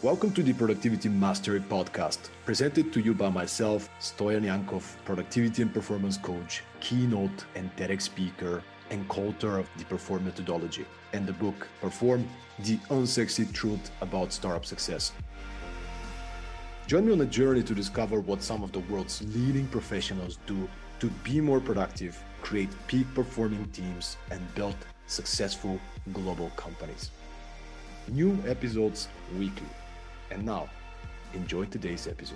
Welcome to the Productivity Mastery Podcast, presented to you by myself, Stoyan Yankov, productivity and performance coach, keynote and TEDx speaker, and co-author of the Perform methodology and the book Perform: The Unsexy Truth About Startup Success. Join me on a journey to discover what some of the world's leading professionals do to be more productive, create peak performing teams, and build successful global companies. New episodes weekly. And now, enjoy today's episode.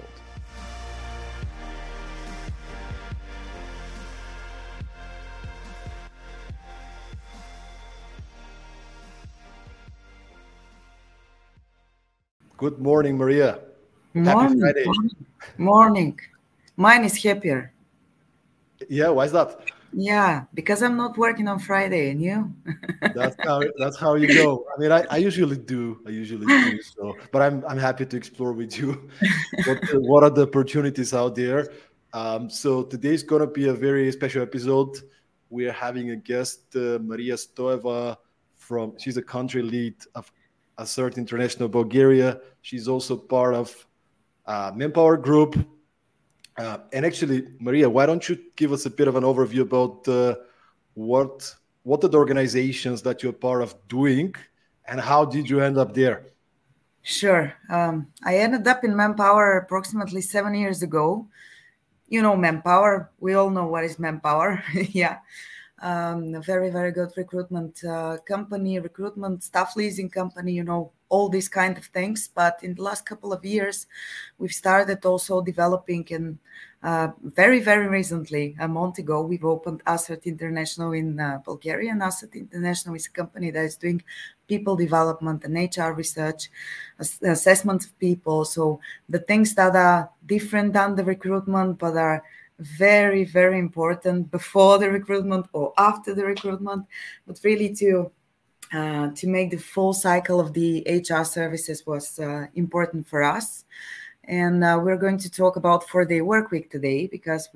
Good morning, Maria. Morning. Happy Friday. Morning. Mine is happier. Yeah, why is that? Yeah, because I'm not working on Friday, and you? That's how you go. I mean, I usually do. So, but I'm happy to explore with you what are the opportunities out there. So today's gonna be a very special episode. We are having a guest, Maria Stoeva, she's a country lead of Assert International Bulgaria. She's also part of Manpower Group. And actually, Maria, why don't you give us a bit of an overview about what are the organizations that you're part of doing, and how did you end up there? Sure. I ended up in Manpower approximately 7 years ago. You know Manpower. We all know what is Manpower. Yeah. A very, very good recruitment company, recruitment staff leasing company, all these kind of things. But in the last couple of years, we've started also developing, and very, very recently, a month ago, we've opened Assert International in Bulgaria. And Assert International is a company that is doing people development and HR research, assessment of people. So the things that are different than the recruitment, but are very, very important before the recruitment or after the recruitment, but really to make the full cycle of the HR services was important for us. And we're going to talk about 4-day work week today, because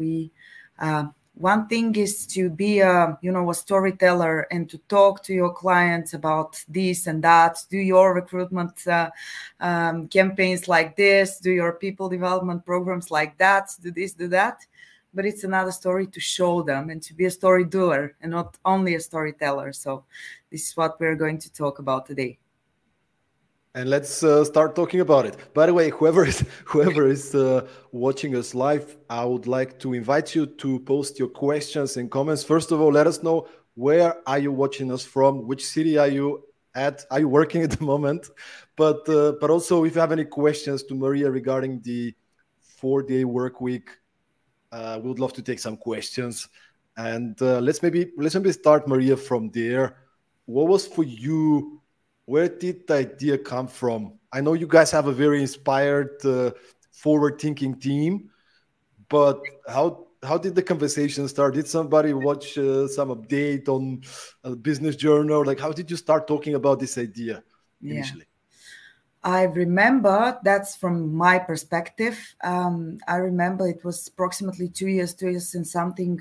one thing is to be a storyteller and to talk to your clients about this and that, do your recruitment campaigns like this, do your people development programs like that, do this, do that. But it's another story to show them and to be a story doer and not only a storyteller. So this is what we're going to talk about today. And let's start talking about it. By the way, whoever is watching us live, I would like to invite you to post your questions and comments. First of all, let us know, where are you watching us from? Which city are you at? Are you working at the moment? But also, if you have any questions to Maria regarding the 4-day work week, we would love to take some questions. And let's maybe start, Maria, from there. What was for you? Where did the idea come from? I know you guys have a very inspired, forward-thinking team, but how did the conversation start? Did somebody watch some update on a business journal? Like, how did you start talking about this idea initially? I remember, that's from my perspective. I remember it was approximately 2 years and something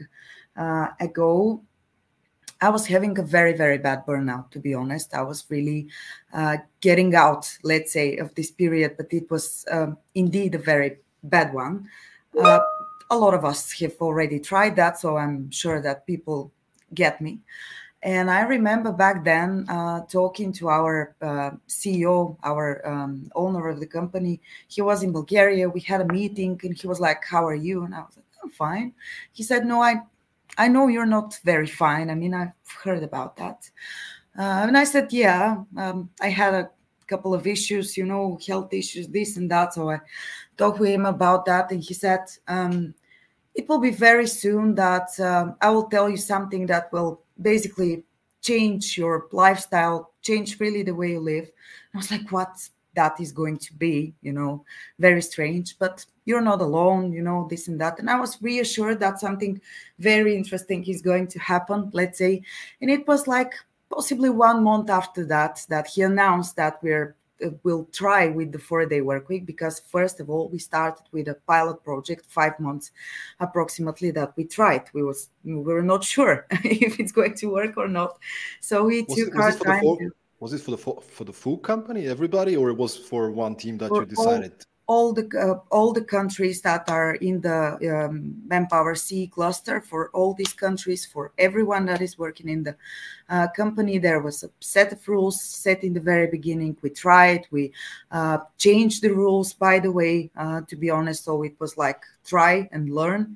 ago. I was having a very, very bad burnout, to be honest. I was really getting out, let's say, of this period, but it was indeed a very bad one. A lot of us have already tried that, so I'm sure that people get me. And I remember back then talking to our CEO, our owner of the company. He was in Bulgaria. We had a meeting, and he was like, "How are you?" And I was like, "I'm fine." He said, "No, I know you're not very fine. I mean, I've heard about that." And I said, "Yeah, I had a couple of issues, health issues, this and that." So I talked with him about that, and he said, "It will be very soon that I will tell you something that will basically change your lifestyle, change really the way you live." And I was like, what that is going to be, very strange, but you're not alone, this and that. And I was reassured that something very interesting is going to happen, let's say. And it was like possibly 1 month after that he announced that we'll try with the 4-day work week, because first of all, we started with a pilot project, 5 months approximately, that we tried. We were not sure if it's going to work or not. So we took our time. Was it for the full company, everybody, or it was for one team that you For decided? all the countries that are in the Manpower C cluster, for all these countries, for everyone that is working in the company, there was a set of rules set in the very beginning. We tried, we changed the rules, by the way, to be honest. So it was like try and learn.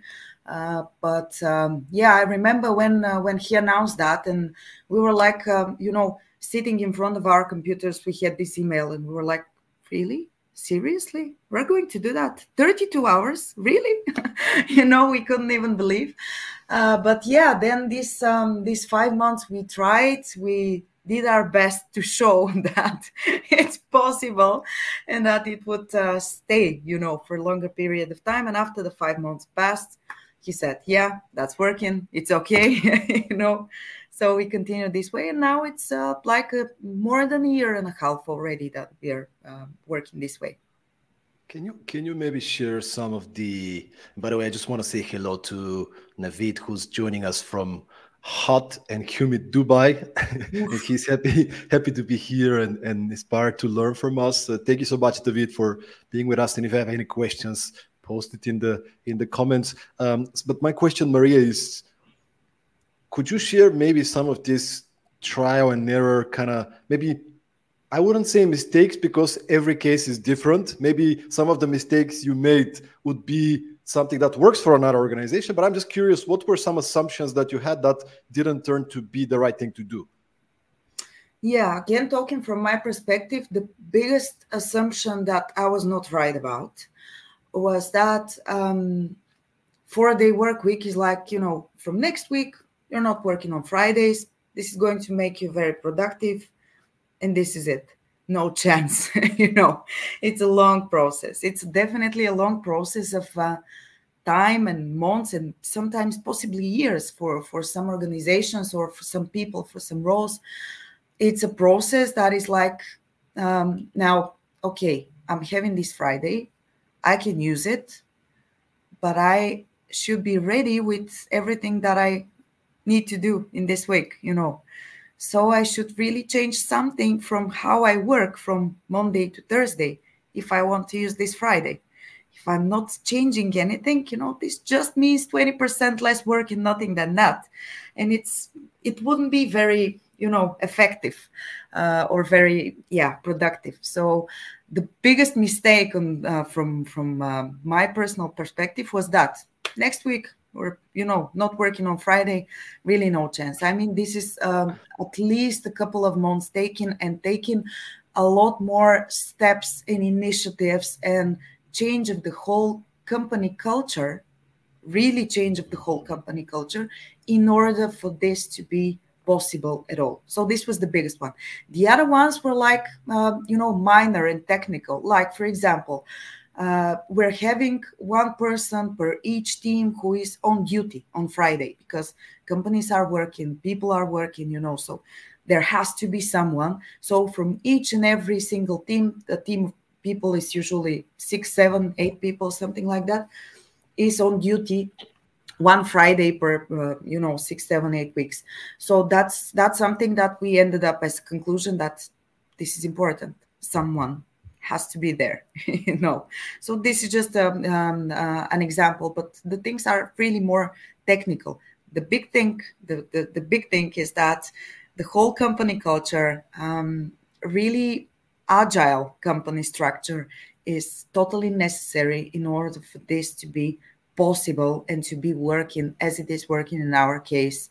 Yeah, I remember when he announced that, and we were like, sitting in front of our computers, we had this email, and we were like, really? Seriously, we're going to do that? 32 hours, really? We couldn't even believe. But yeah, then these 5 months we tried, we did our best to show that it's possible and that it would stay, for a longer period of time. And after the 5 months passed, he said, yeah, that's working, it's okay. So we continue this way, and now it's like more than a year and a half already that we are working this way. Can you maybe share some of the? By the way, I just want to say hello to Navid, who's joining us from hot and humid Dubai, and he's happy to be here and inspired to learn from us. Thank you so much, David, for being with us. And if you have any questions, post it in the comments. But my question, Maria, is: could you share maybe some of this trial and error kind of, maybe, I wouldn't say mistakes because every case is different. Maybe some of the mistakes you made would be something that works for another organization, but I'm just curious, what were some assumptions that you had that didn't turn to be the right thing to do? Yeah, again, talking from my perspective, the biggest assumption that I was not right about was that 4-day work week is like, from next week, you're not working on Fridays. This is going to make you very productive. And this is it. No chance. It's a long process. It's definitely a long process of time and months and sometimes possibly years for some organizations or for some people, for some roles. It's a process that is like, now, okay, I'm having this Friday. I can use it, but I should be ready with everything that I need to do in this week, So I should really change something from how I work from Monday to Thursday if I want to use this Friday. If I'm not changing anything, this just means 20% less work and nothing than that. And it wouldn't be very, effective or very, productive. So the biggest mistake from my personal perspective was that next week, or not working on Friday, really no chance. I mean, this is at least a couple of months taking a lot more steps and initiatives and change of the whole company culture, really change of the whole company culture in order for this to be possible at all. So this was the biggest one. The other ones were like, minor and technical. Like, for example, we're having one person per each team who is on duty on Friday because companies are working, people are working, so there has to be someone. So from each and every single team, the team of people is usually 6, 7, 8 people, something like that, is on duty one Friday per 6, 7, 8 weeks. So that's something that we ended up as a conclusion that this is important. Someone has to be there, So this is just an example, but the things are really more technical. The big thing, the big thing is that the whole company culture, really agile company structure, is totally necessary in order for this to be possible and to be working as it is working in our case.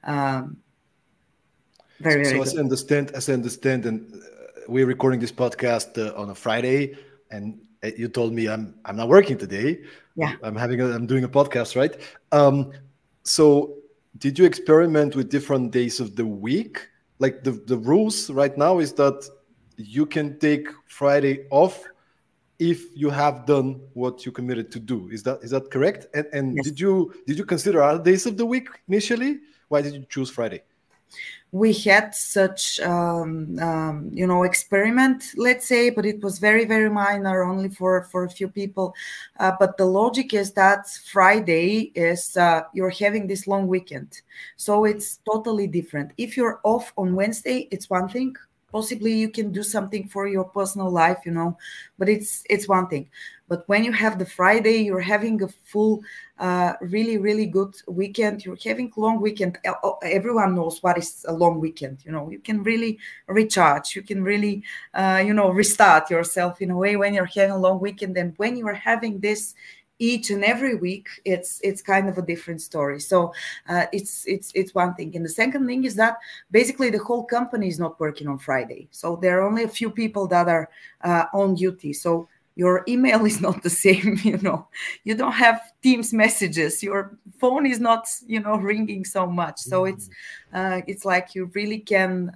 Very so good. as I understand, and we're recording this podcast on a Friday, and you told me I'm not working today. Yeah. I'm doing a podcast, right? So did you experiment with different days of the week? Like the rules right now is that you can take Friday off if you have done what you committed to do. Is that correct? And Yes. did you consider other days of the week initially? Why did you choose Friday? We had such experiment, let's say, but it was very, very minor, only for a few people. But the logic is that Friday is you're having this long weekend, so it's totally different. If you're off on Wednesday, it's one thing. possibly you can do something for your personal life, but it's one thing. But when you have the Friday, you're having a full really, really good weekend. You're having long weekend. Everyone knows what is a long weekend. You can really recharge. You can really restart yourself in a way when you're having a long weekend. And when you're having this each and every week, it's kind of a different story. So it's one thing. And the second thing is that basically the whole company is not working on Friday. So there are only a few people that are on duty. So your email is not the same. You don't have Teams messages. Your phone is not ringing so much. So it's like you really can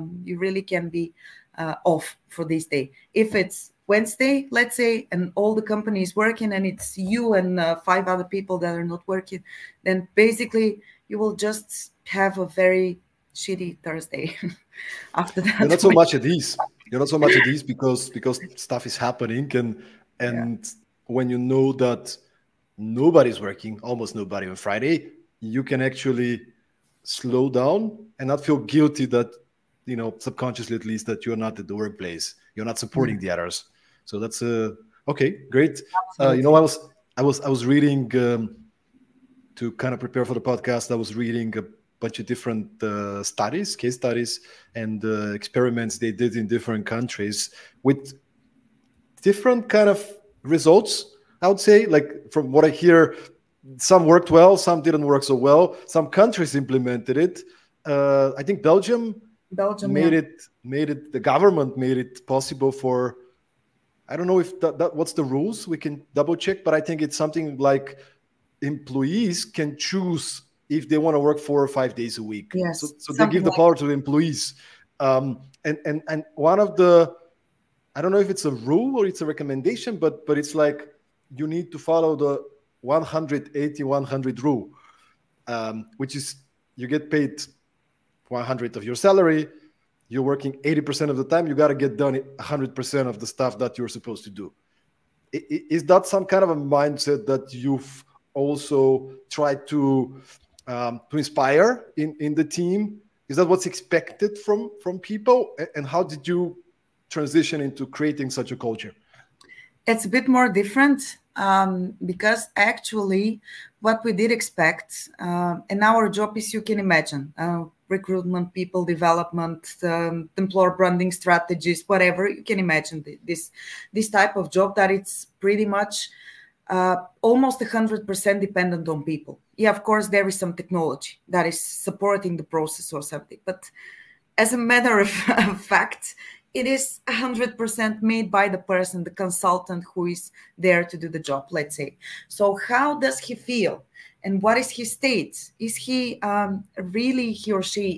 be off for this day. If it's Wednesday, let's say, and all the company is working, and it's you and 5 other people that are not working, then basically you will just have a very shitty Thursday after that. You're not so much at ease. You're not so much at ease because stuff is happening, and when you know that nobody's working, almost nobody on Friday, you can actually slow down and not feel guilty that, subconsciously at least, that you're not at the workplace. You're not supporting the others. So that's okay, great. I was reading to kind of prepare for the podcast. I was reading a bunch of different case studies, and experiments they did in different countries with different kind of results. I would say, like from what I hear, some worked well, some didn't work so well. Some countries implemented it. I think Belgium made it. The government made it possible for. I don't know if that what's the rules. We can double check, but I think it's something like employees can choose if they want to work 4 or 5 days a week. Yes, so they give the power to the employees. And one of the, I don't know if it's a rule or it's a recommendation, but it's like you need to follow the 180-100 rule, which is you get paid 100 of your salary. You're working 80% of the time. You got to get done 100% of the stuff that you're supposed to do. Is that some kind of a mindset that you've also tried to inspire in the team? Is that what's expected from people? And how did you transition into creating such a culture? It's a bit more different because actually what we did expect, and our job is, you can imagine, recruitment, people development, employer branding strategies, whatever you can imagine, this type of job that it's pretty much almost 100% dependent on people. Yeah, of course, there is some technology that is supporting the process or something, but as a matter of fact, it is 100% made by the person, the consultant who is there to do the job, let's say. So how does he feel? And what is his state? Is he he or she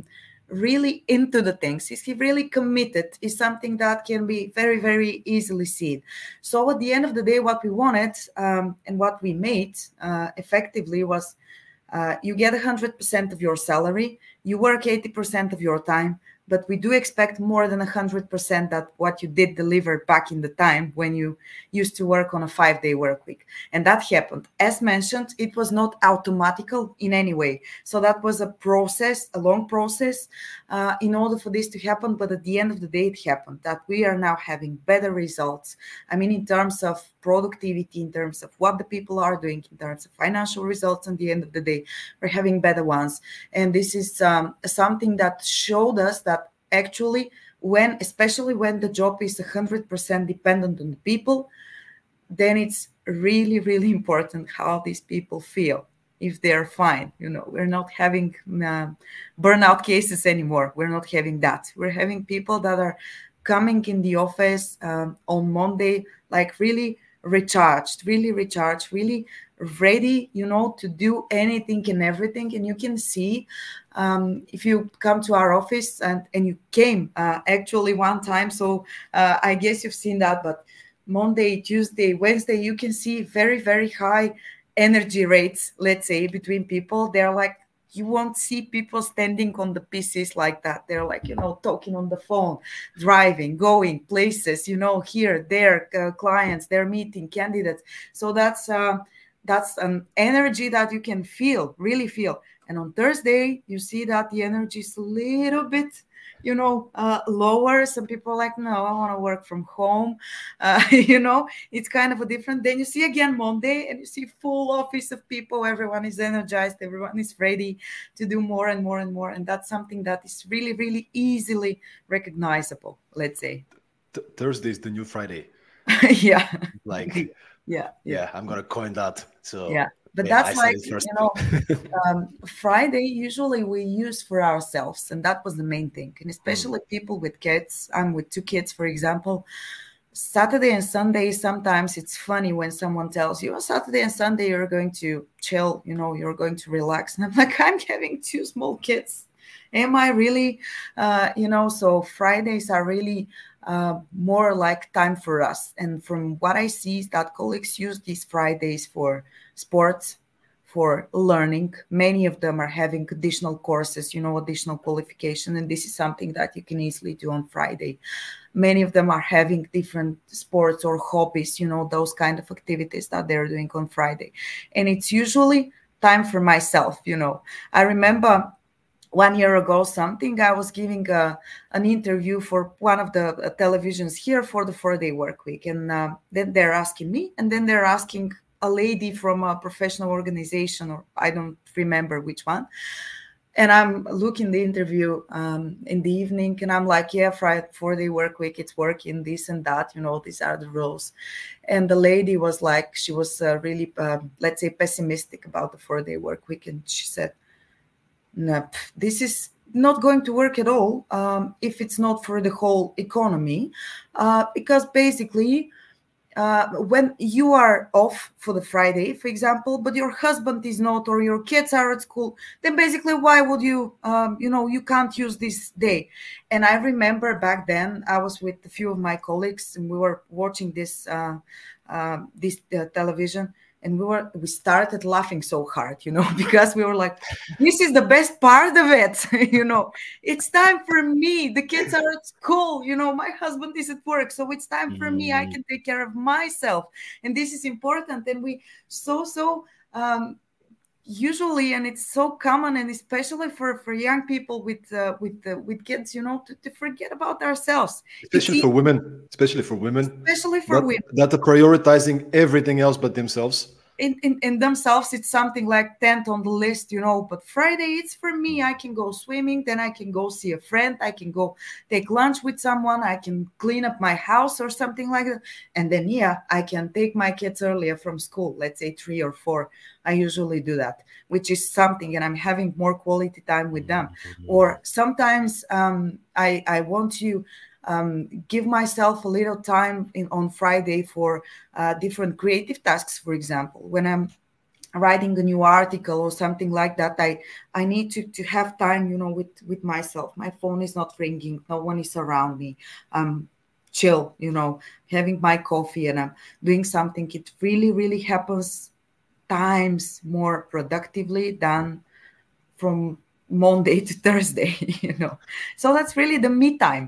really into the things? Is he really committed? Is something that can be very, very easily seen. So at the end of the day, what we wanted and what we made effectively was you get 100% of your salary, you work 80% of your time, but we do expect more than 100% that what you did deliver back in the time when you used to work on a 5-day work week. And that happened. As mentioned, it was not automatical in any way. So that was a process, a long process in order for this to happen. But at the end of the day, it happened that we are now having better results. I mean, in terms of productivity, in terms of what the people are doing, in terms of financial results, at the end of the day, we're having better ones. And this is something that showed us that actually, especially when the job is 100% dependent on the people, then it's really, really important how these people feel, if they're fine. We're not having burnout cases anymore. We're not having that. We're having people that are coming in the office on Monday, like really recharged, really ready, to do anything and everything. And you can see if you come to our office and you came actually one time, so I guess you've seen that, but Monday, Tuesday, Wednesday, you can see very, very high energy rates, let's say, between people. They're like, you won't see people standing on the PCs like that. They're like, talking on the phone, driving, going places, here, there, clients, they're meeting candidates. So that's an energy that you can really feel. And on Thursday, you see that the energy is a little bit, lower. Some people are like, no, I want to work from home. It's kind of a different. Then you see again Monday, and you see full office of people. Everyone is energized. Everyone is ready to do more and more and more. And that's something that is really, really easily recognizable, let's say. Thursday is the new Friday. Yeah. Like, yeah, I'm gonna coin that. So yeah. But I that's said like, it first. Friday usually we use for ourselves, and that was the main thing. And especially people with kids. I'm with 2 kids, for example. Saturday and Sunday, sometimes it's funny when someone tells you, Saturday and Sunday you're going to chill, you're going to relax. And I'm like, I'm having 2 small kids. Am I really, so Fridays are really more like time for us. And from what I see is that colleagues use these Fridays for sports, for learning. Many of them are having additional courses, additional qualification. And this is something that you can easily do on Friday. Many of them are having different sports or hobbies, those kind of activities that they're doing on Friday. And it's usually time for myself. I remember 1 year ago, I was giving an interview for one of the televisions here for the 4-day work week. And then they're asking me, and then they're asking a lady from a professional organization, or I don't remember which one. And I'm looking the interview in the evening, and I'm like, yeah, Friday 4-day work week, it's working, this and that, these are the rules. And the lady was like, she was really, let's say, pessimistic about the 4-day work week. And she said, no, this is not going to work at all if it's not for the whole economy, because basically when you are off for the Friday, for example, but your husband is not, or your kids are at school, then basically why would you, you can't use this day. And I remember back then I was with a few of my colleagues, and we were watching this television. And we started laughing so hard, because we were like, this is the best part of it. It's time for me. The kids are at school. My husband is at work. So it's time for me. I can take care of myself. And this is important. And we usually, and it's so common, and especially for young people with kids, to forget about ourselves. Especially for women. That are prioritizing everything else but themselves. In themselves, it's something like 10th on the list, but Friday, it's for me. I can go swimming, then I can go see a friend, I can go take lunch with someone, I can clean up my house or something like that. And then, I can take my kids earlier from school, let's say 3 or 4. I usually do that, which is something, and I'm having more quality time with them. Or sometimes I want to give myself a little time on Friday for different creative tasks. For example, when I'm writing a new article or something like that, I need to have time, with myself. My phone is not ringing, no one is around me. Chill, having my coffee, and I'm doing something. It really, really happens times more productively than from Monday to Thursday, So that's really the me time.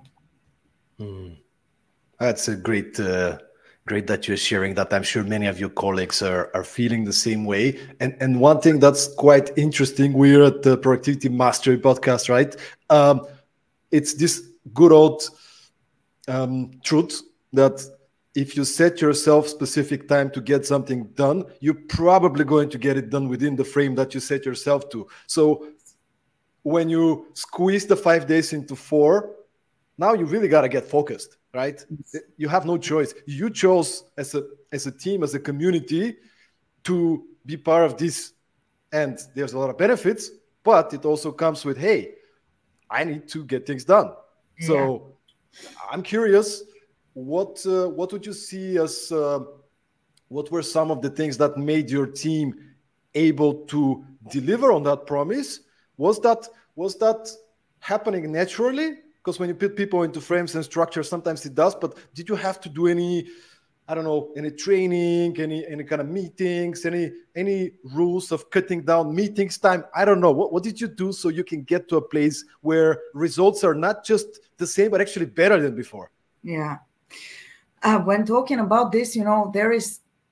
That's a great that you're sharing that. I'm sure many of your colleagues are feeling the same way. And one thing that's quite interesting, we're at the Productivity Mastery podcast, right? It's this good old truth that if you set yourself specific time to get something done, you're probably going to get it done within the frame that you set yourself to. So when you squeeze the 5 days into 4, now you really got to get focused, right? You have no choice. You chose as a team, as a community, to be part of this. And there's a lot of benefits, but it also comes with, hey, I need to get things done. Yeah. So I'm curious, what would you see as, what were some of the things that made your team able to deliver on that promise? Was that happening naturally? Because when you put people into frames and structures, sometimes it does. But did you have to do any training, any kind of meetings, any rules of cutting down meetings time? I don't know. What did you do so you can get to a place where results are not just the same, but actually better than before? Yeah. When talking about this, there is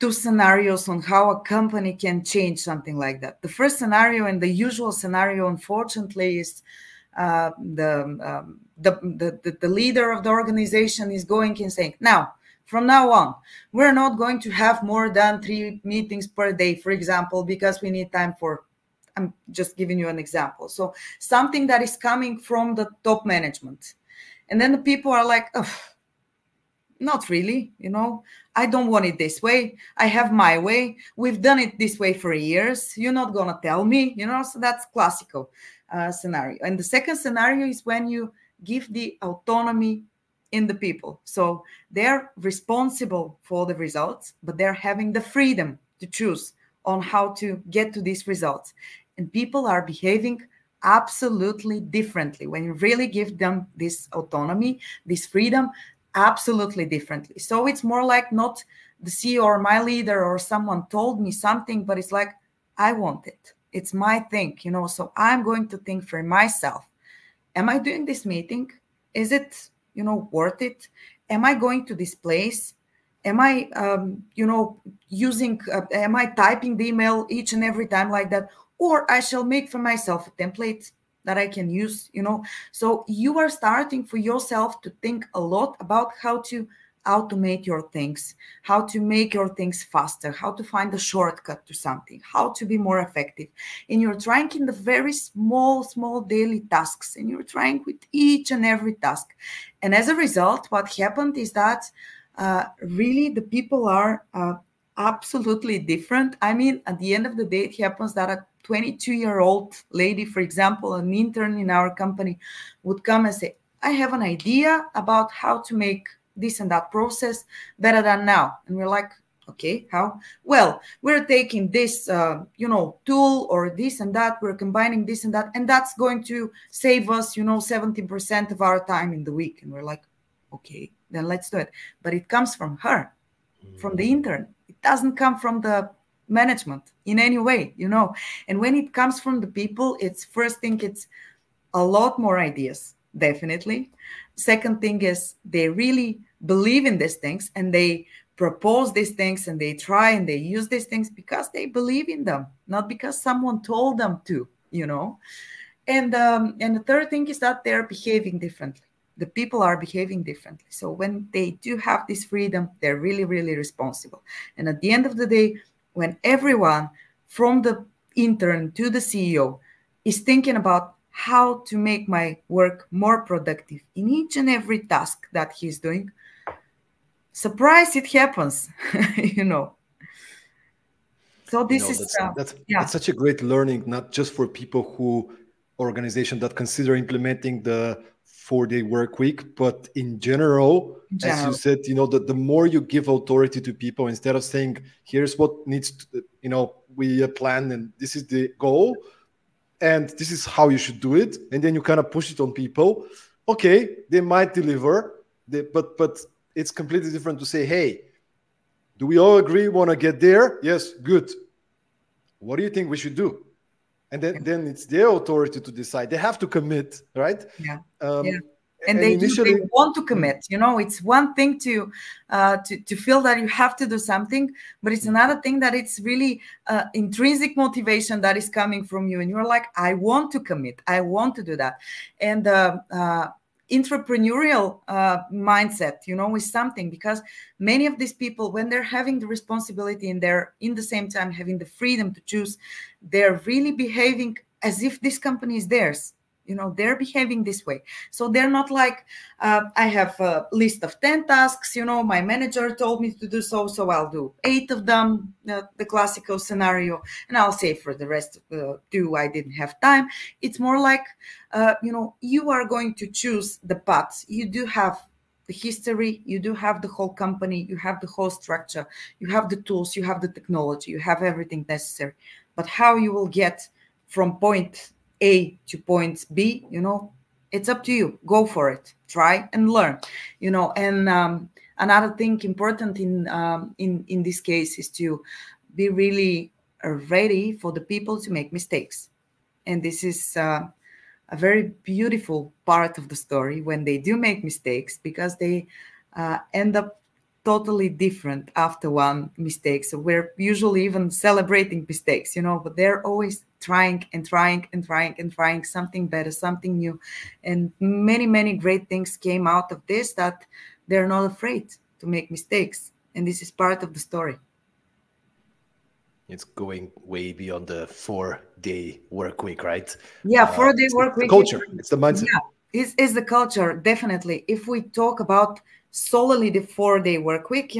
two scenarios on how a company can change something like that. The first scenario, and the usual scenario, unfortunately, is the leader of the organization is going and saying, now, from now on, we're not going to have more than 3 meetings per day, for example, because we need time for, I'm just giving you an example. So something that is coming from the top management. And then the people are like, oh, not really, I don't want it this way. I have my way. We've done it this way for years. You're not going to tell me, so that's classical scenario. And the second scenario is when you give the autonomy in the people. So they're responsible for the results, but they're having the freedom to choose on how to get to these results. And people are behaving absolutely differently when you really give them this autonomy, this freedom, absolutely differently. So it's more like not the CEO or my leader or someone told me something, but it's like, I want it. It's my thing, so I'm going to think for myself. Am I doing this meeting? Is it, worth it? Am I going to this place? Am I, am I typing the email each and every time like that? Or I shall make for myself a template that I can use, So you are starting for yourself to think a lot about how to automate your things, how to make your things faster, how to find a shortcut to something, how to be more effective. And you're trying in the very small daily tasks, and you're trying with each and every task. And as a result, what happened is that really the people are absolutely different. I mean, at the end of the day, it happens that a 22-year-old lady, for example, an intern in our company, would come and say, I have an idea about how to make this and that process better than now. And we're like, okay, how? Well, we're taking this, tool or this and that, we're combining this and that, and that's going to save us, 70% of our time in the week. And we're like, okay, then let's do it. But it comes from her, from the intern. It doesn't come from the management in any way, And when it comes from the people, it's first thing, it's a lot more ideas, definitely. Second thing is they really believe in these things, and they propose these things, and they try and they use these things because they believe in them, not because someone told them to, And the third thing is that they're behaving differently. The people are behaving differently. So when they do have this freedom, they're really, really responsible. And at the end of the day, when everyone from the intern to the CEO is thinking about how to make my work more productive in each and every task that he's doing, surprise, it happens, So this is that's such a great learning, not just for people organization that consider implementing the 4-day work week, but in general, as you said, the more you give authority to people, instead of saying, here's what needs to, we plan and this is the goal and this is how you should do it, and then you kind of push it on people. Okay, they might deliver, but it's completely different to say, hey, do we all agree we want to get there? Yes, good. What do you think we should do? And then it's their authority to decide. They have to commit, right? Yeah. And they want to commit. It's one thing to feel that you have to do something, but it's another thing that it's really intrinsic motivation that is coming from you, and you're like, I want to commit. I want to do that. And entrepreneurial mindset, is something, because many of these people, when they're having the responsibility and they're in the same time having the freedom to choose, they're really behaving as if this company is theirs. They're behaving this way. So they're not like, I have a list of 10 tasks, my manager told me to do so I'll do 8 of them, the classical scenario, and I'll say for the rest of the 2, I didn't have time. It's more like, you are going to choose the paths. You do have the history, you do have the whole company, you have the whole structure, you have the tools, you have the technology, you have everything necessary. But how you will get from point A to point B, it's up to you. Go for it. Try and learn, And another thing important in this case is to be really ready for the people to make mistakes. And this is a very beautiful part of the story when they do make mistakes, because they end up totally different after one mistake. So we're usually even celebrating mistakes, but they're always trying and trying and trying and trying something better, something new. And many, many great things came out of this, that they're not afraid to make mistakes. And this is part of the story. It's going way beyond the 4-day work week, right? Yeah, 4-day work week. The culture. It's the mindset. Yeah, it's the culture, definitely. If we talk about solely the 4-day work week,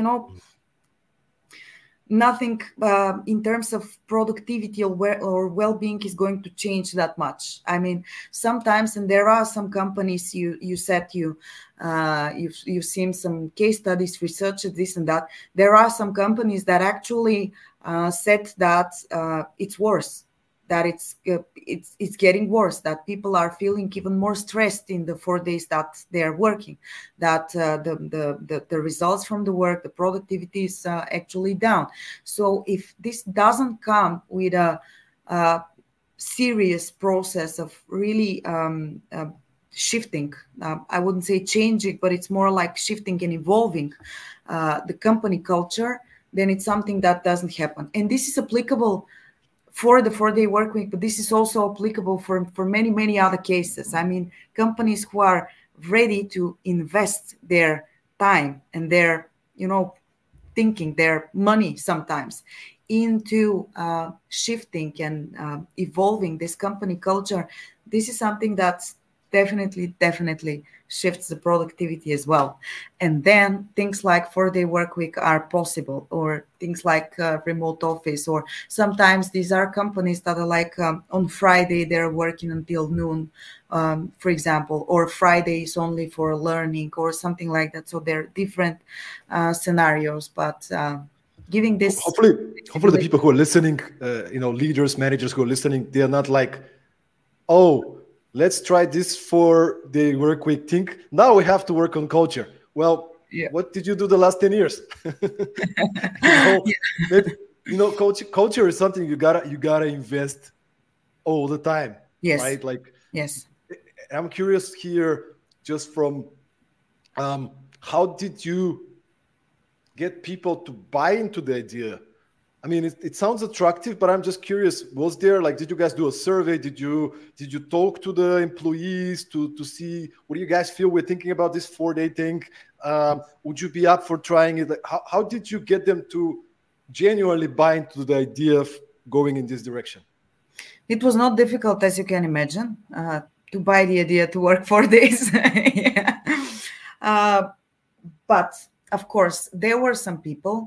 nothing in terms of productivity or well-being is going to change that much. I mean, sometimes, and there are some companies, you said you've seen some case studies, research this and that. There are some companies that actually said that it's worse, that it's getting worse, that people are feeling even more stressed in the 4 days that they are working, that the results from the work, the productivity is actually down. So if this doesn't come with a serious process of really shifting, I wouldn't say changing, but it's more like shifting and evolving the company culture, then it's something that doesn't happen. And this is applicable for the 4-day work week, but this is also applicable for many, many other cases. I mean, companies who are ready to invest their time and their, thinking, their money sometimes into shifting and evolving this company culture, this is something that's definitely shifts the productivity as well. And then things like 4-day work week are possible, or things like remote office, or sometimes these are companies that are like on Friday they're working until noon, for example, or Friday is only for learning or something like that. So there are different scenarios, but giving this, hopefully the people who are listening, leaders, managers who are listening, they are not like, oh, let's try this 4-day work week thing. Now we have to work on culture. Well, yeah. What did you do the last 10 years? Culture is something you gotta invest all the time. Yes. Right? Like, yes. I'm curious here, just from how did you get people to buy into the idea? I mean, it sounds attractive, but I'm just curious. Was there, like, did you guys do a survey? Did you talk to the employees to see what do you guys feel? We're thinking about this 4-day thing. Would you be up for trying it? Like, how did you get them to genuinely buy into the idea of going in this direction? It was not difficult, as you can imagine, to buy the idea to work 4 days. But of course, there were some people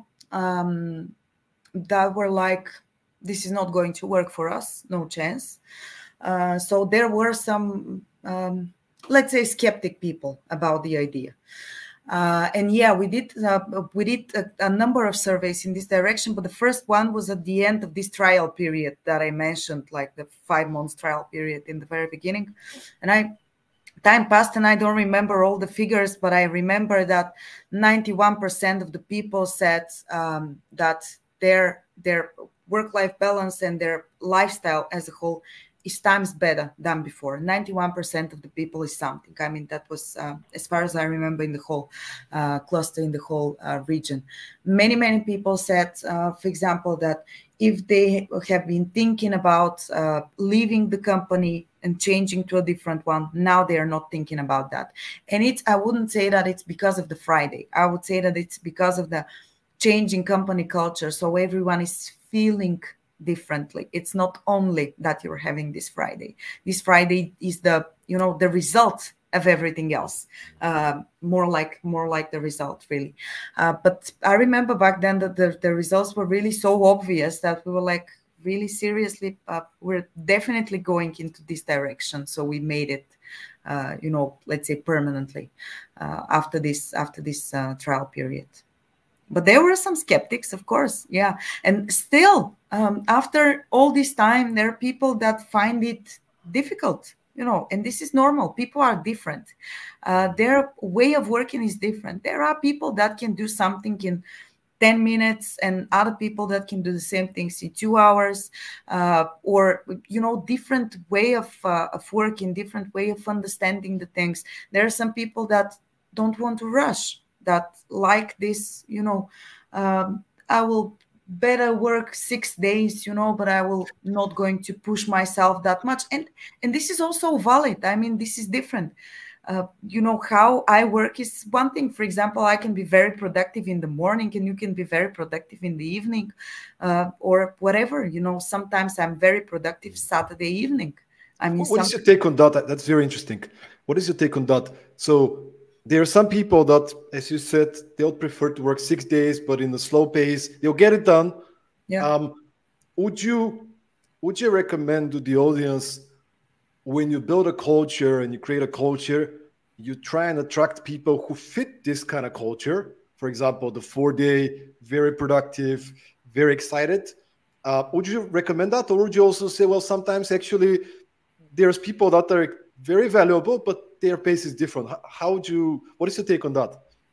that were like, this is not going to work for us, no chance. So there were some, let's say, skeptic people about the idea. And yeah, we did a number of surveys in this direction, but the first one was at the end of this trial period that I mentioned, like the 5 months trial period in the very beginning. And time passed and I don't remember all the figures, but I remember that 91% of the people said that their work-life balance and their lifestyle as a whole is times better than before. 91% of the people is something. I mean, that was, as far as I remember, in the whole cluster, in the whole region. Many people said, for example, that if they have been thinking about leaving the company and changing to a different one, now they are not thinking about that. And I wouldn't say that it's because of the Friday. I would say that it's because of the changing company culture. So everyone is feeling differently. It's not only that you're having this Friday. This Friday is the result of everything else. More like the result, really. But I remember back then that the results were really so obvious that we were like, really seriously, we're definitely going into this direction. So we made it, let's say, permanently after this trial period. But there were some skeptics, of course, yeah. And still, after all this time, there are people that find it difficult, and this is normal. People are different. Their way of working is different. There are people that can do something in 10 minutes and other people that can do the same things in 2 hours, or, different way of working, different way of understanding the things. There are some people that don't want to rush, that like this, I will better work 6 days, but I will not going to push myself that much. And this is also valid. I mean, this is different. How I work is one thing. For example, I can be very productive in the morning and you can be very productive in the evening, or whatever. Sometimes I'm very productive Saturday evening. I mean, what is your take on that? That's very interesting. What is your take on that? So there are some people that, as you said, they'll prefer to work 6 days, but in a slow pace, they'll get it done. Yeah. Would you recommend to the audience, when you build a culture and you create a culture, you try and attract people who fit this kind of culture? For example, the 4-day, very productive, very excited. Would you recommend that? Or would you also say, well, sometimes actually there's people that are very valuable, but their pace is different? What is your take on that?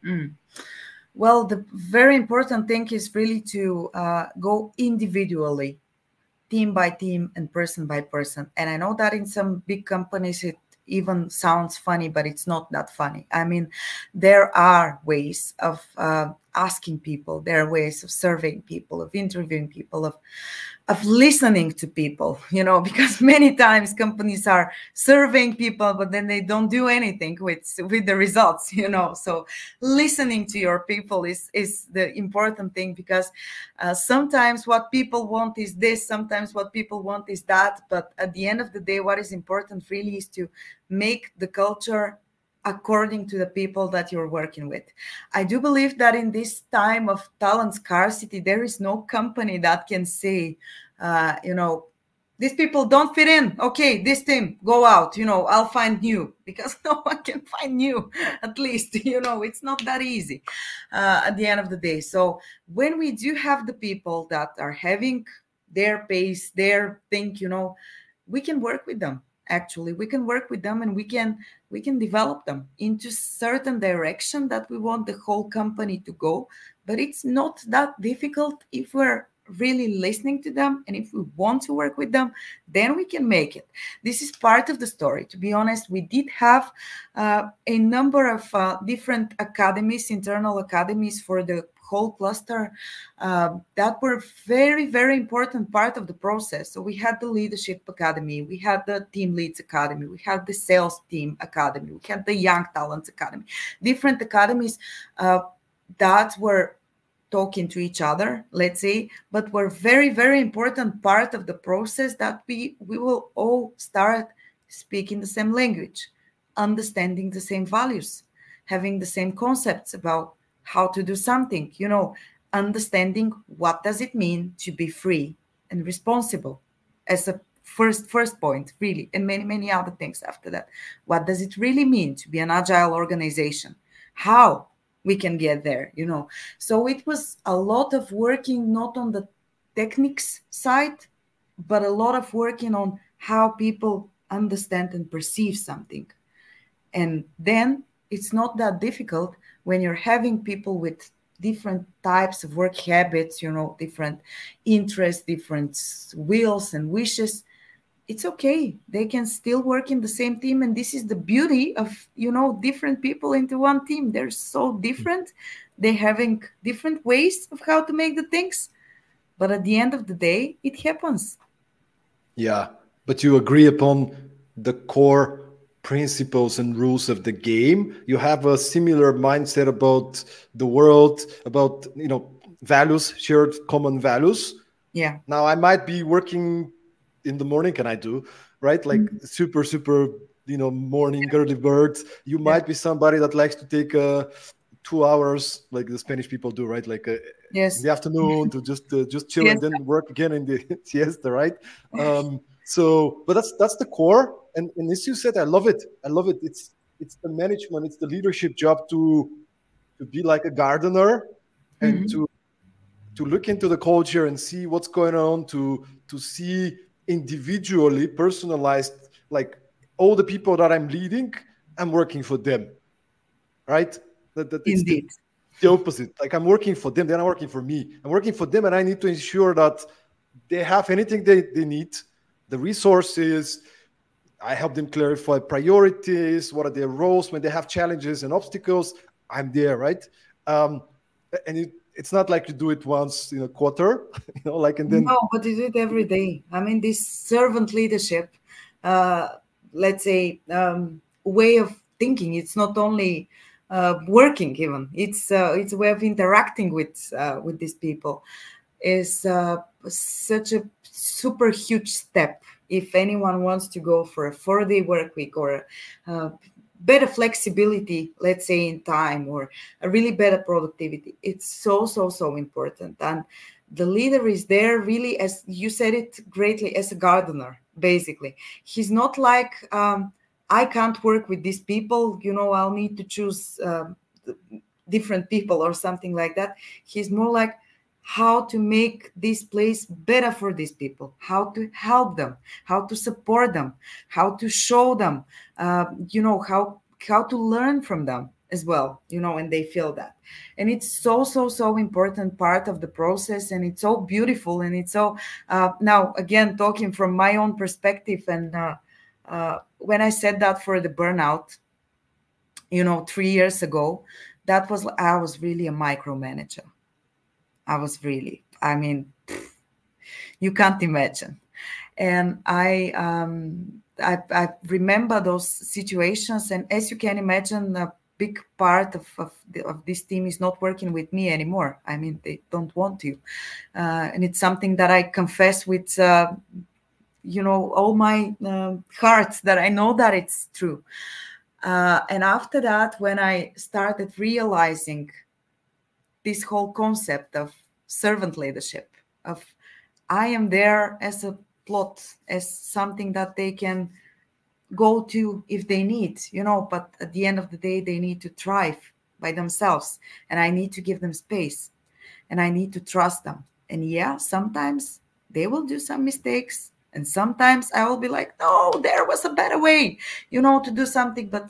Well, the very important thing is really to go individually, team by team and person by person. And I know that in some big companies, it even sounds funny, but it's not that funny. I mean, there are ways of asking people, there are ways of surveying people, of interviewing people, of listening to people, because many times companies are surveying people, but then they don't do anything with the results, So listening to your people is the important thing, because sometimes what people want is this, sometimes what people want is that. But at the end of the day, what is important really is to make the culture according to the people that you're working with. I do believe that in this time of talent scarcity, there is no company that can say, these people don't fit in. Okay, this team, go out, I'll find new, because no one can find new, at least, it's not that easy at the end of the day. So when we do have the people that are having their pace, their thing, we can work with them. Actually, we can work with them, and we can develop them into certain direction that we want the whole company to go. But it's not that difficult if we're really listening to them, and if we want to work with them, then we can make it. This is part of the story. To be honest, we did have a number of different academies, internal academies for the whole cluster, that were very, very important part of the process. So we had the Leadership Academy, we had the Team Leads Academy, we had the Sales Team Academy, we had the Young Talents Academy, different academies that were talking to each other, let's say, but were very, very important part of the process, that we will all start speaking the same language, understanding the same values, having the same concepts about how to do something, understanding what does it mean to be free and responsible as a first point, really, and many, many other things after that. What does it really mean to be an agile organization? How we can get there, So it was a lot of working, not on the techniques side, but a lot of working on how people understand and perceive something. And then it's not that difficult when you're having people with different types of work habits, different interests, different wills and wishes. It's okay. They can still work in the same team. And this is the beauty of, different people into one team. They're so different. They're having different ways of how to make the things. But at the end of the day, it happens. Yeah. But you agree upon the core principles and rules of the game. You have a similar mindset about the world, about, values, shared common values. Yeah. Now, I might be working in the morning, and I do, right? Like super, morning early bird. You might be somebody that likes to take 2 hours, like the Spanish people do, right? Like yes, in the afternoon to just chill, and then work again in the siesta, right? But that's the core. And as you said, I love it. It's the management, it's the leadership job to be like a gardener, and to look into the culture and see what's going on, to see individually, personalized, like all the people that I'm leading, I'm working for them, right? That it's the opposite. Like I'm working for them, they're not working for me. I'm working for them, and I need to ensure that they have anything they need, the resources. I help them clarify priorities. What are their roles when they have challenges and obstacles? I'm there, right? um, and it's not like you do it once in a quarter, like, and then. No, but you do it every day. I mean, this servant leadership, uh, let's say, way of thinking. It's not only working, even it's a way of interacting with these people. Is such a super huge step if anyone wants to go for a 4-day work week or better flexibility, let's say, in time, or a really better productivity. It's so important. And the leader is there really, as you said it greatly, as a gardener. Basically, he's not like, I can't work with these people, I'll need to choose different people or something like that. He's more like, how to make this place better for these people, how to help them, how to support them, how to show them, how to learn from them as well, and they feel that. And it's so important part of the process, and it's so beautiful, and it's so now again talking from my own perspective, and when I said that for the burnout 3 years ago, I was really a micromanager. I mean, you can't imagine. And I remember those situations. And as you can imagine, a big part of this team is not working with me anymore. I mean, they don't want to. And it's something that I confess with, all my heart, that I know that it's true. And after that, when I started realizing this whole concept of servant leadership, of I am there as a plot, as something that they can go to if they need, but at the end of the day, they need to thrive by themselves. And I need to give them space, and I need to trust them. And yeah, sometimes they will do some mistakes. And sometimes I will be like, no, there was a better way, to do something. But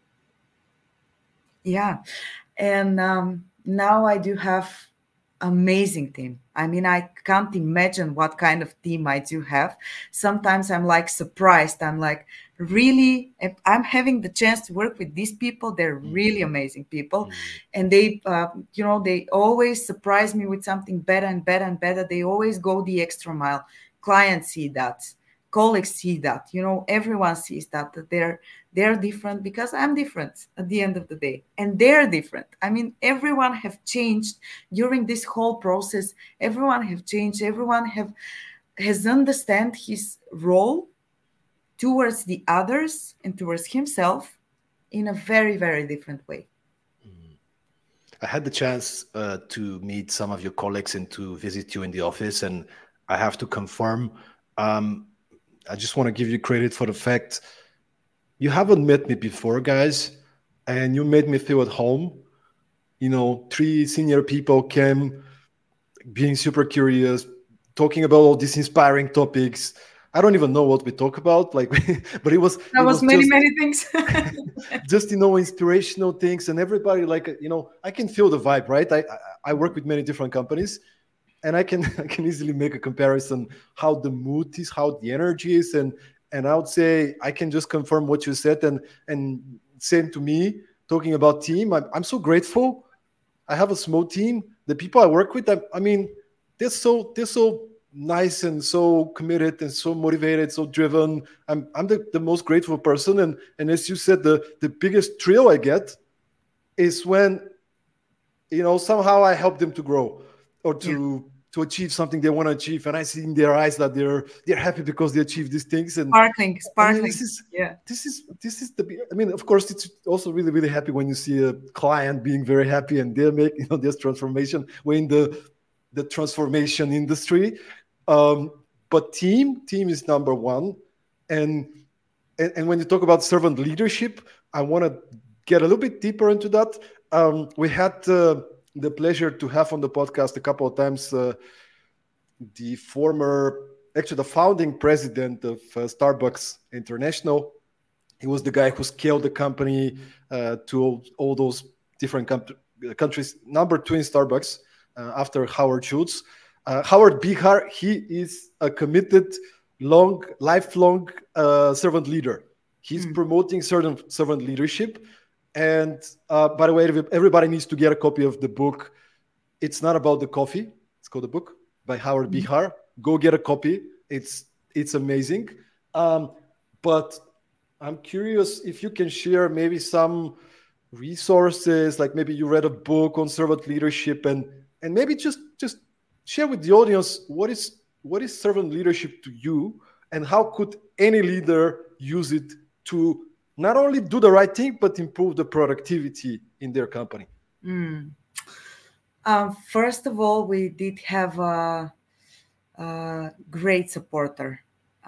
yeah. And now I do have amazing team. I mean, I can't imagine what kind of team I do have. Sometimes I'm like surprised. I'm like, really, if I'm having the chance to work with these people. They're really amazing people. And they, they always surprise me with something better and better and better. They always go the extra mile. Clients see that. Colleagues see that, everyone sees that they're different, because I'm different at the end of the day, and they're different. I mean, everyone have changed during this whole process. Everyone have changed. Everyone has understand his role towards the others and towards himself in a very, very different way. I had the chance to meet some of your colleagues and to visit you in the office, and I have to confirm, I just want to give you credit for the fact you haven't met me before, guys, and you made me feel at home. 3 senior people came, being super curious, talking about all these inspiring topics. I don't even know what we talk about, but it was many things. Just inspirational things, and everybody, I can feel the vibe, right? I work with many different companies. And I can easily make a comparison how the mood is, how the energy is, and I would say I can just confirm what you said. And same to me, talking about team. I'm so grateful. I have a small team. The people I work with, I mean, they're so nice and so committed and so motivated, so driven. I'm the most grateful person. And as you said, the biggest thrill I get is when somehow I help them to grow, or to achieve something they want to achieve, and I see in their eyes that they're happy because they achieve these things. And sparkling. I mean, this is the. I mean, of course, it's also really, really happy when you see a client being very happy and they're making this transformation. We're in the transformation industry, but team is number one. And when you talk about servant leadership, I want to get a little bit deeper into that. We had the pleasure to have on the podcast a couple of times the founding president of Starbucks International. He was the guy who scaled the company to all those different countries. Number 2 in Starbucks after Howard Schultz. Howard Behar, he is a committed, lifelong servant leader. He's promoting certain servant leadership. And by the way, everybody needs to get a copy of the book. It's not about the coffee. It's called The Book by Howard Behar. Go get a copy. It's amazing. But I'm curious if you can share maybe some resources, like maybe you read a book on servant leadership, and maybe just share with the audience what is servant leadership to you, and how could any leader use it to not only do the right thing but improve the productivity in their company. First of all, we did have a great supporter.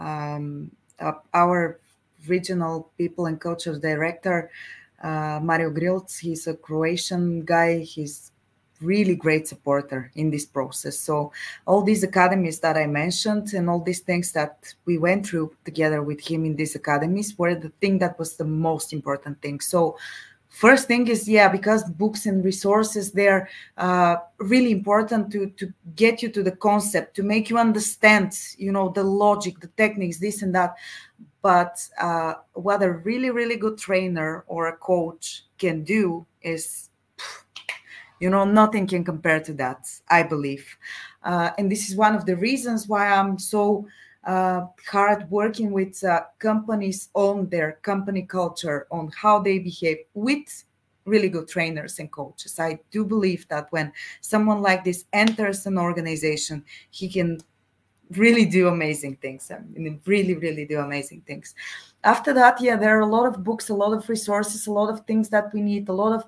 Our regional people and culture director, Mario Grilc, he's a Croatian guy. He's really great supporter in this process. So all these academies that I mentioned and all these things that we went through together with him in these academies were the thing that was the most important thing. So first thing is, because books and resources, they're really important to get you to the concept, to make you understand, the logic, the techniques, this and that. But what a really, really good trainer or a coach can do is, nothing can compare to that, I believe. And this is one of the reasons why I'm so hard working with companies on their company culture, on how they behave with really good trainers and coaches. I do believe that when someone like this enters an organization, he can really do amazing things. I mean, really, really do amazing things. After that, there are a lot of books, a lot of resources, a lot of things that we need, a lot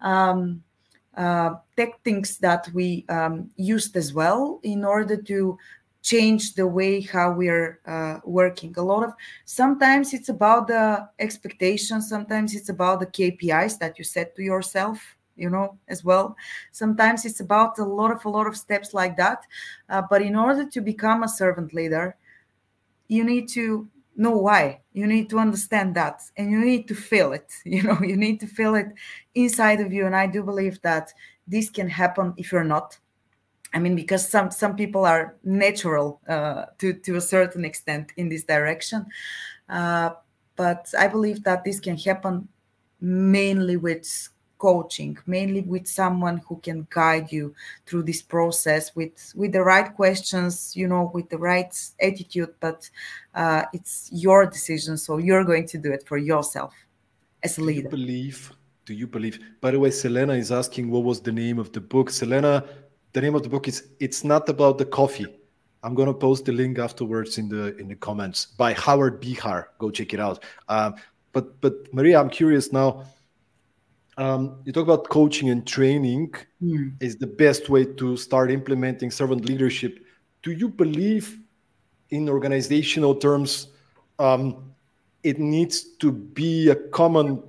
of tech things that we used as well in order to change the way how we're working. Sometimes it's about the expectations, sometimes it's about the KPIs that you set to yourself, as well. Sometimes it's about a lot of steps like that. But in order to become a servant leader, you need to know why. You need to understand that, and you need to feel it. You need to feel it inside of you. And I do believe that this can happen if you're not. I mean, because some people are natural to a certain extent in this direction. But I believe that this can happen mainly with coaching, mainly with someone who can guide you through this process with the right questions, with the right attitude. But it's your decision, so you're going to do it for yourself as a leader. Do you believe? By the way, Selena is asking what was the name of the book. Selena, the name of the book is "It's Not About the Coffee." I'm gonna post the link afterwards in the comments, by Howard Behar. Go check it out. But Maria, I'm curious now. You talk about coaching and training is the best way to start implementing servant leadership. Do you believe, in organizational terms, it needs to be a common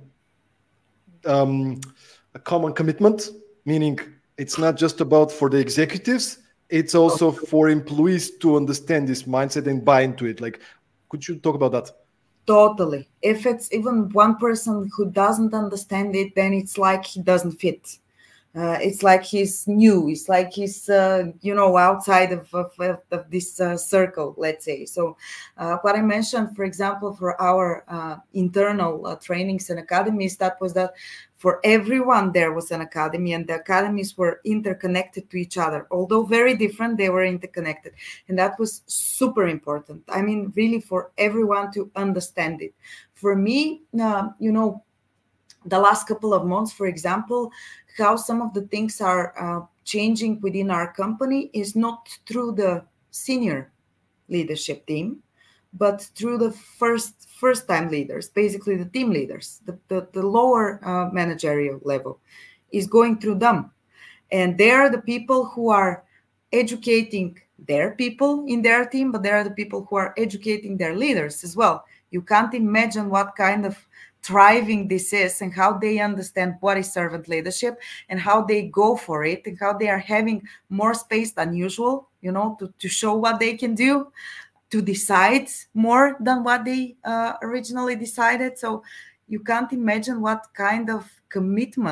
commitment? Meaning, it's not just about for the executives; it's also for employees to understand this mindset and buy into it. Like, could you talk about that? Totally. If it's even one person who doesn't understand it, then it's like he doesn't fit. It's like he's new. It's like he's, outside of this circle, let's say. So what I mentioned, for example, for our internal trainings and academies, that was that for everyone there was an academy, and the academies were interconnected to each other. Although very different, they were interconnected. And that was super important. I mean, really for everyone to understand it. For me, the last couple of months, for example, how some of the things are changing within our company is not through the senior leadership team, but through the first-time leaders, basically the team leaders, the lower managerial level is going through them. And they are the people who are educating their people in their team, but they are the people who are educating their leaders as well. You can't imagine what kind of thriving this is, and how they understand what is servant leadership, and how they go for it, and how they are having more space than usual, to show what they can do, to decide more than what they originally decided. So you can't imagine what kind of commitment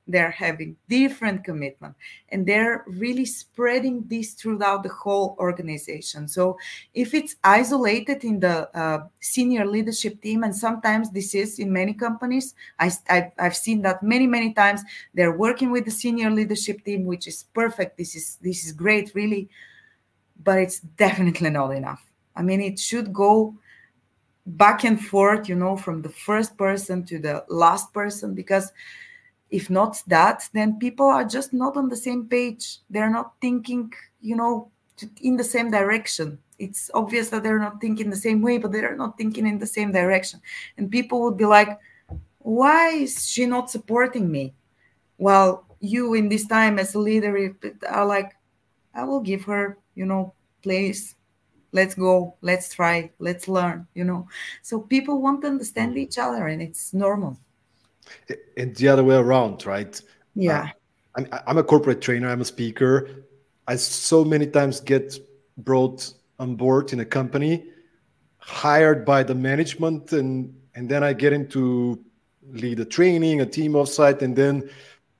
they're having different commitment, and they're really spreading this throughout the whole organization. So if it's isolated in the senior leadership team, and sometimes this is in many companies, I've seen that many times, they're working with the senior leadership team, which is perfect. This is great, really, but it's definitely not enough. I mean, it should go back and forth, from the first person to the last person, because if not that, then people are just not on the same page. They're not thinking, in the same direction. It's obvious that they're not thinking the same way, but they're not thinking in the same direction. And people would be like, why is she not supporting me? Well, you in this time as a leader are like, I will give her, place. Let's go, let's try, let's learn, So people want to understand each other, and it's normal. And the other way around, right? Yeah. I'm a corporate trainer, I'm a speaker. I so many times get brought on board in a company, hired by the management, and then I get into lead a training, a team offsite, and then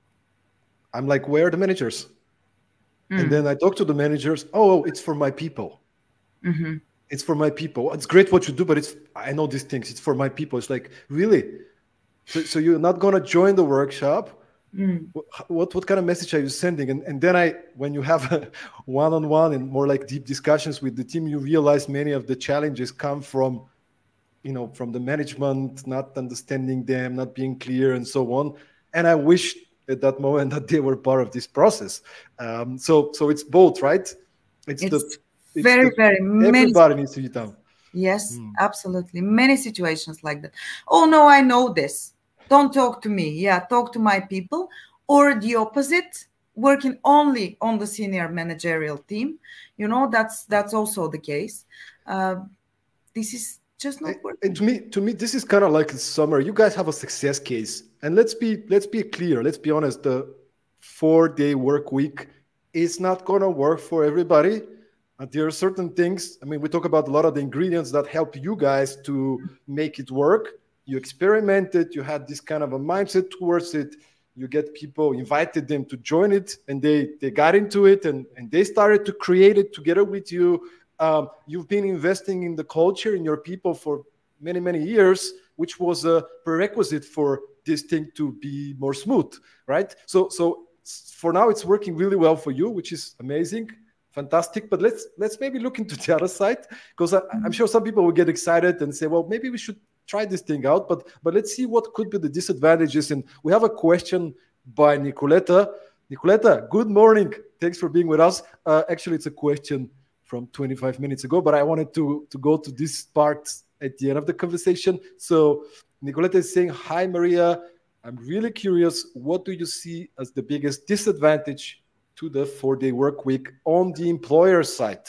I'm like, where are the managers? And then I talk to the managers. Oh, it's for my people. Mm-hmm. It's for my people. It's great what you do, but I know these things. It's for my people. It's like, really? So you're not going to join the workshop? What kind of message are you sending? And then when you have a one-on-one and more like deep discussions with the team, you realize many of the challenges come from, from the management, not understanding them, not being clear, and so on. And I wish at that moment that they were part of this process. So it's both, right? It's very everybody needs to be done. Yes, absolutely. Many situations like that. Oh no, I know this. Don't talk to me. Yeah, talk to my people. Or the opposite, working only on the senior managerial team. That's also the case. This is just not working. And to me, this is kind of like a summary. You guys have a success case, and let's be clear. Let's be honest. The 4-day work week is not going to work for everybody. There are certain things. I mean, we talk about a lot of the ingredients that help you guys to make it work. You experimented. You had this kind of a mindset towards it. You get people, invited them to join it, and they got into it, and they started to create it together with you. You've been investing in the culture, in your people for many years, which was a prerequisite for this thing to be more smooth, right? So for now, it's working really well for you, which is amazing. Fantastic. But let's maybe look into the other side, because I'm sure some people will get excited and say, well, maybe we should try this thing out, but let's see what could be the disadvantages. And we have a question by Nicoletta. Nicoletta, good morning. Thanks for being with us. Actually, it's a question from 25 minutes ago, but I wanted to go to this part at the end of the conversation. So Nicoletta is saying, hi, Maria. I'm really curious. What do you see as the biggest disadvantage to the 4-day work week on the employer side?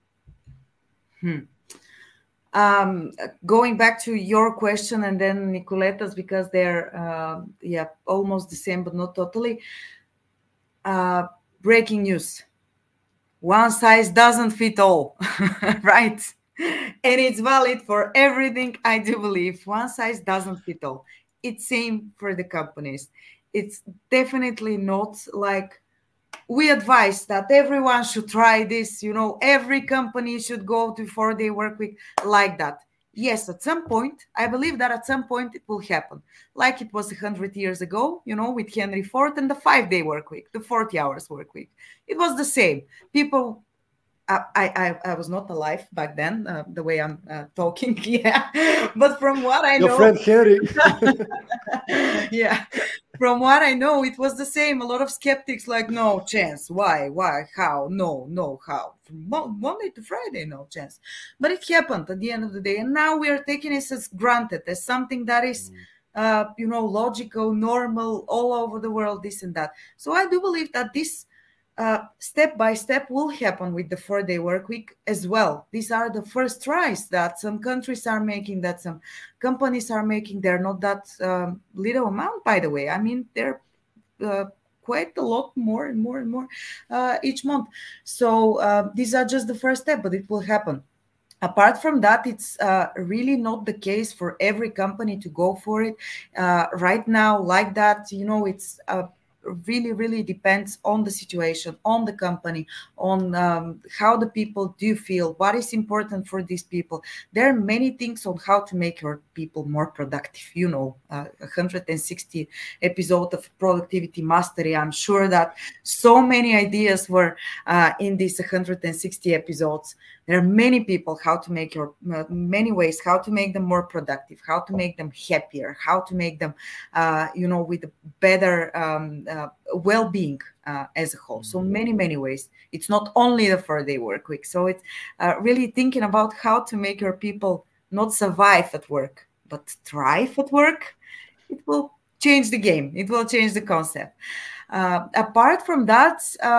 Going back to your question and then Nicoletta's, because they're almost the same, but not totally. Breaking news. One size doesn't fit all, right? And it's valid for everything, I do believe. One size doesn't fit all. It's same for the companies. It's definitely not like we advise that everyone should try this, every company should go to 4-day work week like that. Yes, at some point, I believe that at some point it will happen. Like it was 100 years ago, with Henry Ford and the 5-day work week, the 40 hours work week. It was the same. People, I was not alive back then, the way I'm talking, yeah. But from what I know... Your friend Henry. Yeah. From what I know, it was the same. A lot of skeptics like, no chance. Why? How? No, how? From Monday to Friday, no chance. But it happened at the end of the day. And now we are taking it as granted, as something that is, logical, normal, all over the world, this and that. So I do believe that this step by step will happen with the 4-day work week as well. These are the first tries that some countries are making, that some companies are making. They're not that little amount, by the way. I mean, they're quite a lot more and more each month. So these are just the first step, but it will happen. Apart from that, it's really not the case for every company to go for it right now like that. It's really depends on the situation, on the company, on how the people do feel, what is important for these people. There are many things on how to make your people more productive. 160 episode of Productivity Mastery. I'm sure that so many ideas were in these 160 episodes. There are many people how to make your many ways how to make them more productive, how to make them happier, how to make them with a better well-being as a whole. So many ways. It's not only the 4-day work week. So it's really thinking about how to make your people not survive at work but thrive at work. It will change the game. It will change the concept. Apart from that,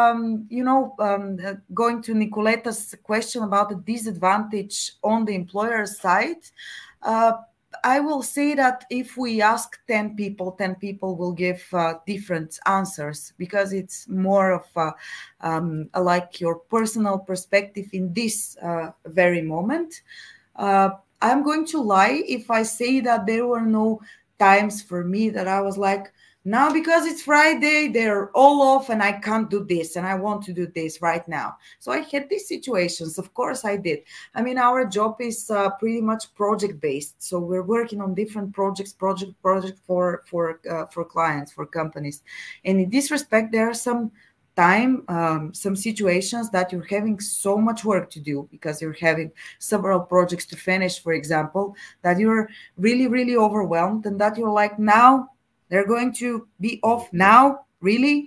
going to Nicoleta's question about the disadvantage on the employer side, I will say that if we ask 10 people, 10 people will give different answers, because it's more of like your personal perspective in this very moment. I'm going to lie if I say that there were no times for me that I was like, now because it's Friday, they're all off and I can't do this and I want to do this right now. So I had these situations. Of course I did. I mean, our job is pretty much project based. So we're working on different projects for clients, for companies. And in this respect, there are some situations that you're having so much work to do because you're having several projects to finish, for example, that you're really overwhelmed and that you're like, now they're going to be off now, really,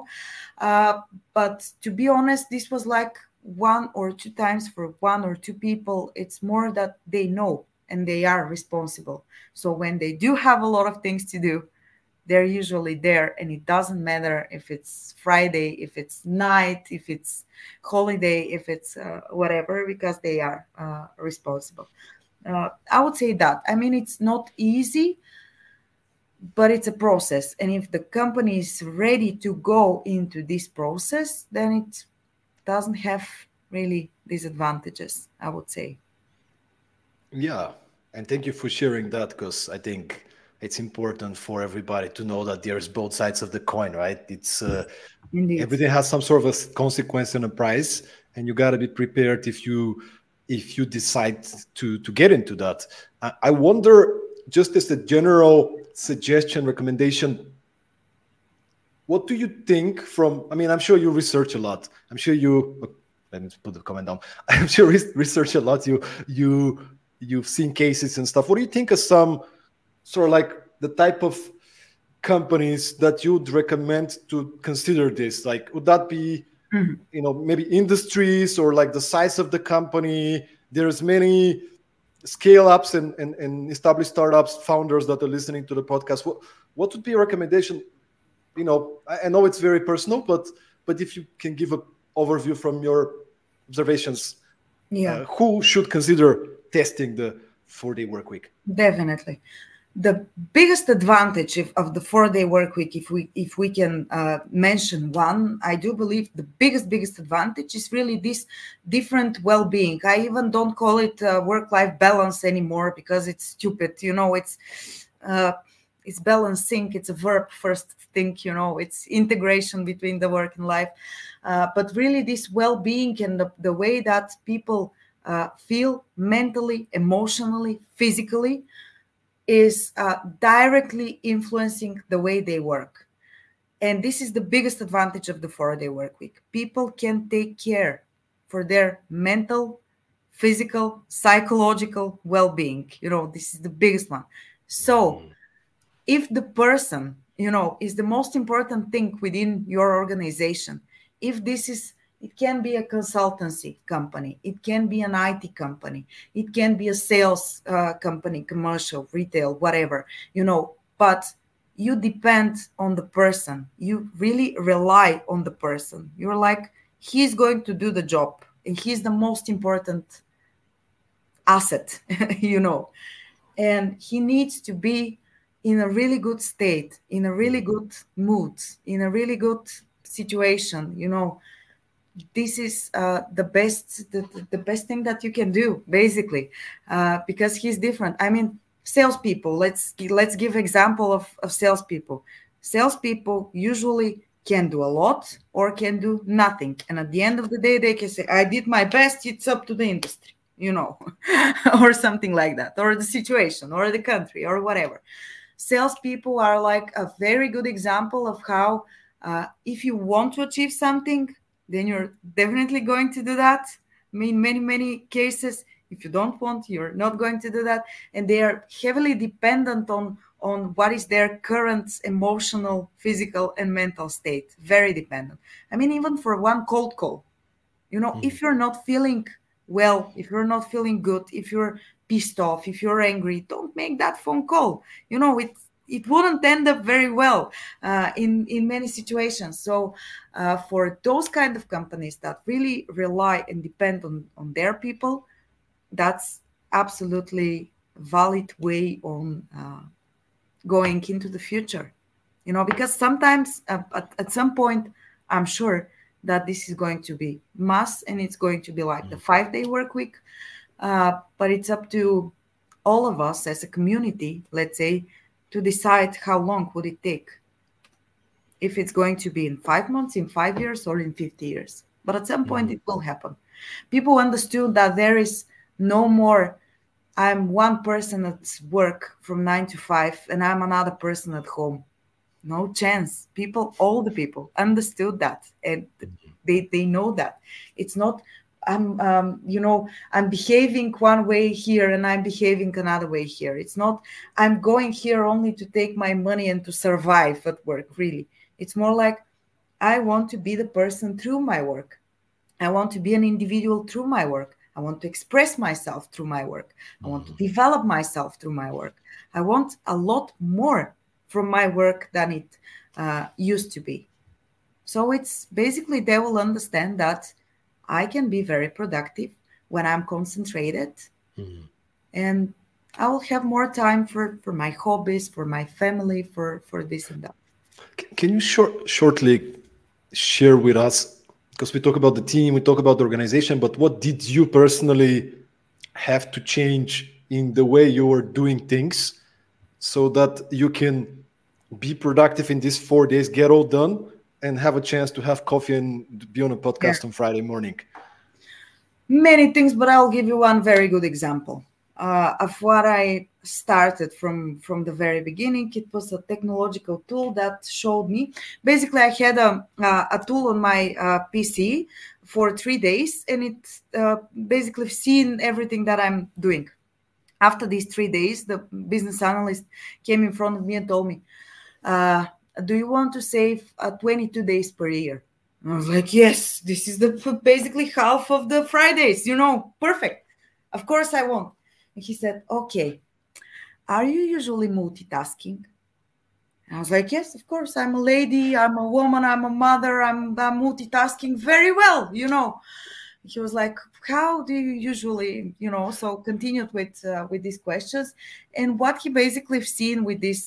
but to be honest, this was like 1 or 2 times for 1 or 2 people. It's more that they know and they are responsible. So when they do have a lot of things to do, they're usually there, and it doesn't matter if it's Friday, if it's night, if it's holiday, if it's whatever, because they are responsible. I would say that. I mean, it's not easy, but it's a process. And if the company is ready to go into this process, then it doesn't have really disadvantages, I would say. Yeah. And thank you for sharing that, because I think it's important for everybody to know that there's both sides of the coin, right? It's everything has some sort of a consequence and a price, and you got to be prepared if you decide to get into that. I wonder, just as a general suggestion, recommendation, what do you think from, I mean, I'm sure you research a lot. I'm sure you, let me put the comment down. I'm sure you research a lot. You've seen cases and stuff. What do you think of some sort of like the type of companies that you'd recommend to consider this? Like, would that be, maybe industries or like the size of the company? There's many scale-ups and established startups founders that are listening to the podcast. What would be a recommendation? I know it's very personal, but if you can give an overview from your observations, who should consider testing the 4-day work week? Definitely. The biggest advantage of the 4-day work week, if we can mention one, I do believe the biggest advantage is really this different well-being. I even don't call it work-life balance anymore because it's stupid. It's balancing. It's a verb first thing. It's integration between the work and life. But really, this well-being and the way that people feel mentally, emotionally, physically, is directly influencing the way they work. And this is the biggest advantage of the 4-day work week. People can take care for their mental, physical, psychological well-being. This is the biggest one. So if the person, is the most important thing within your organization, if this is, it can be a consultancy company. It can be an IT company. It can be a sales company, commercial, retail, whatever, but you depend on the person. You really rely on the person. You're like, he's going to do the job and he's the most important asset, and he needs to be in a really good state, in a really good mood, in a really good situation, This is the best thing that you can do, basically, because he's different. I mean, salespeople. Let's give example of salespeople. Salespeople usually can do a lot or can do nothing. And at the end of the day, they can say, I did my best, it's up to the industry, or something like that, or the situation, or the country, or whatever. Salespeople are like a very good example of how if you want to achieve something, then you're definitely going to do that. I mean, many cases, if you don't want, you're not going to do that. And they are heavily dependent on what is their current emotional, physical, and mental state. Very dependent. I mean, even for one cold call, if you're not feeling well, if you're not feeling good, if you're pissed off, if you're angry, don't make that phone call. It wouldn't end up very well in many situations. So for those kind of companies that really rely and depend on their people, that's absolutely valid way on going into the future. Because sometimes at some point, I'm sure that this is going to be mass and it's going to be like the 5-day work week. But it's up to all of us as a community, let's say, to decide how long would it take. If it's going to be in 5 months, in 5 years, or in 50 years. But at some point, it will happen. People understood that there is no more, I'm one person at work from 9 to 5, and I'm another person at home. No chance. All the people understood that, and they know that. It's not, I'm behaving one way here and I'm behaving another way here. It's not, I'm going here only to take my money and to survive at work, really. It's more like, I want to be the person through my work. I want to be an individual through my work. I want to express myself through my work. I want to develop myself through my work. I want a lot more from my work than it used to be. So it's basically, they will understand that I can be very productive when I'm concentrated, and I will have more time for my hobbies, for my family, for this and that. Can you shortly share with us, because we talk about the team, we talk about the organization, but what did you personally have to change in the way you were doing things so that you can be productive in these 4 days, get all done, and have a chance to have coffee and be on a podcast on Friday morning? Many things, but I'll give you one very good example of what I started from the very beginning. It was a technological tool that showed me. Basically, I had a tool on my PC for 3 days, and it basically seen everything that I'm doing. After these 3 days, the business analyst came in front of me and told me, do you want to save 22 days per year? I was like, yes, this is basically half of the Fridays, perfect. Of course I want. And he said, okay, are you usually multitasking? And I was like, yes, of course. I'm a lady, I'm a woman, I'm a mother, I'm multitasking very well, He was like, how do you usually, so continued with these questions. And what he basically seen with this,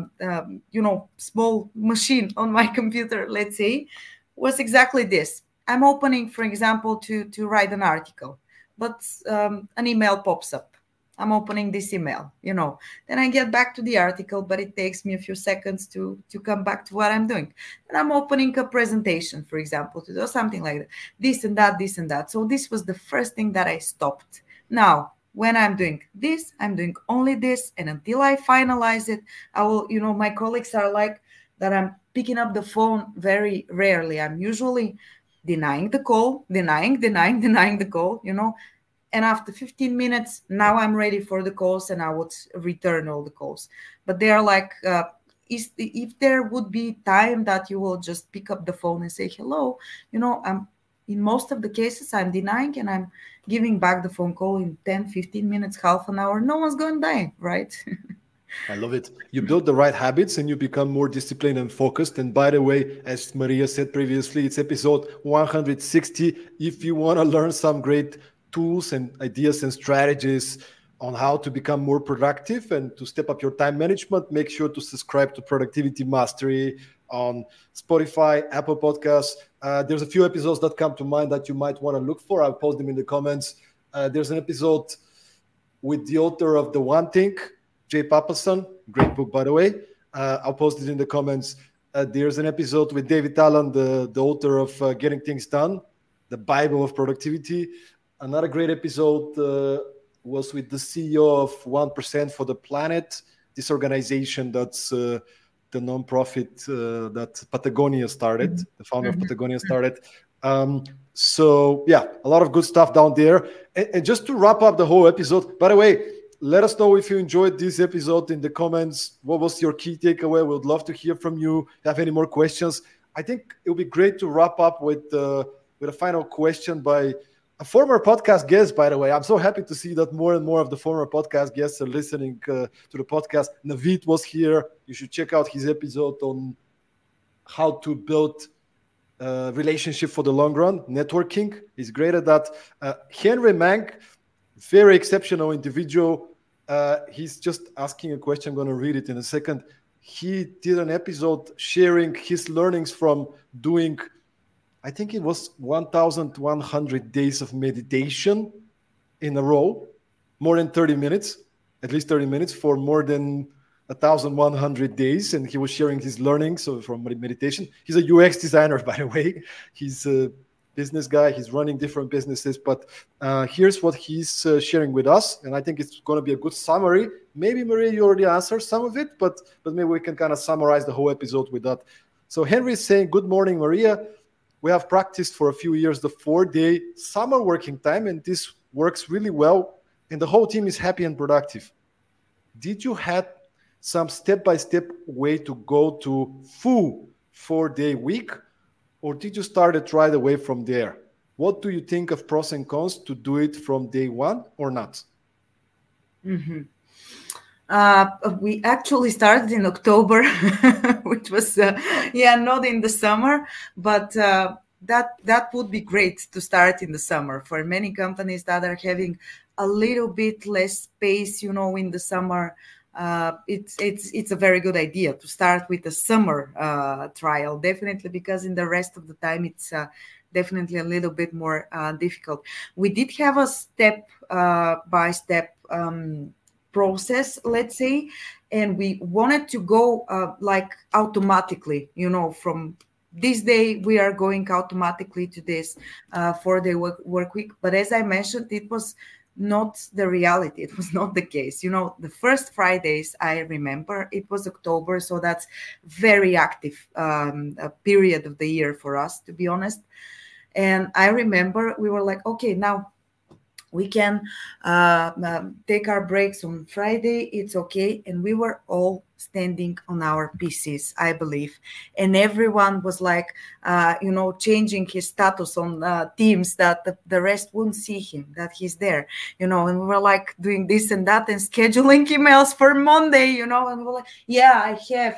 small machine on my computer, let's say, was exactly this. I'm opening, for example, to write an article, but an email pops up. I'm opening this email, Then I get back to the article, but it takes me a few seconds to come back to what I'm doing. And I'm opening a presentation, for example, to do something like that. This and that, this and that. So this was the first thing that I stopped. Now, when I'm doing this, I'm doing only this. And until I finalize it, I will, my colleagues are like that I'm picking up the phone very rarely. I'm usually denying the call, denying the call, And after 15 minutes, now I'm ready for the calls and I would return all the calls. But they are like, if there would be time that you will just pick up the phone and say hello, I'm in most of the cases, I'm denying and I'm giving back the phone call in 10, 15 minutes, half an hour. No one's going to die, right? I love it. You build the right habits and you become more disciplined and focused. And by the way, as Maria said previously, it's episode 160. If you want to learn some great tools and ideas and strategies on how to become more productive and to step up your time management, make sure to subscribe to Productivity Mastery on Spotify, Apple Podcasts. There's a few episodes that come to mind that you might want to look for. I'll post them in the comments. There's an episode with the author of The One Thing, Jay Papasan. Great book, by the way. I'll post it in the comments. There's an episode with David Allen, the author of Getting Things Done, the Bible of Productivity. Another great episode was with the CEO of 1% for the Planet, this organization that's the nonprofit that Patagonia started, the founder of Patagonia started. So yeah, a lot of good stuff down there. And just to wrap up the whole episode, by the way, let us know if you enjoyed this episode in the comments. What was your key takeaway? We would love to hear from you. Have any more questions? I think it would be great to wrap up with a final question by a former podcast guest, by the way. I'm so happy to see that more and more of the former podcast guests are listening to the podcast. Navid was here. You should check out his episode on how to build relationship for the long run, networking. He's great at that. Henry Mank, very exceptional individual. He's just asking a question. I'm going to read it in a second. He did an episode sharing his learnings from doing, I think it was 1,100 days of meditation in a row, more than 30 minutes, at least 30 minutes for more than 1,100 days. And he was sharing his learnings from meditation. He's a UX designer, by the way. He's a business guy. He's running different businesses. But here's what he's sharing with us. And I think it's going to be a good summary. Maybe, Maria, you already answered some of it, but maybe we can kind of summarize the whole episode with that. So Henry is saying, good morning, Maria. We have practiced for a few years the 4-day summer working time, and this works really well. And the whole team is happy and productive. Did you have some step-by-step way to go to full 4-day week, or did you start it right away from there? What do you think of pros and cons to do it from day one or not? Mm-hmm. We actually started in October, which was, not in the summer, but that would be great to start in the summer. For many companies that are having a little bit less space, in the summer, it's a very good idea to start with a summer trial, definitely, because in the rest of the time it's definitely a little bit more difficult. We did have a step-by-step process, let's say, and we wanted to go like automatically, from this day we are going automatically to this 4-day work week. But as I mentioned, it was not the reality. It was not the case. The first Fridays, I remember, it was October, so that's very active period of the year for us, to be honest. And I remember we were like, okay, now we can take our breaks on Friday. It's okay. And we were all standing on our PCs, I believe. And everyone was like, changing his status on Teams that the rest wouldn't see him, that he's there, and we were like doing this and that and scheduling emails for Monday, and we were like, yeah,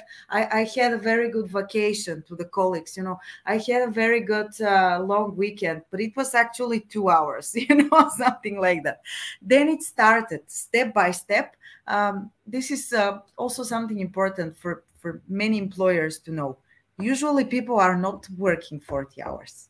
I had a very good vacation to the colleagues, I had a very good long weekend, but it was actually 2 hours, something like that. Then it started step by step. This is also something important for many employers to know. Usually people are not working 40 hours.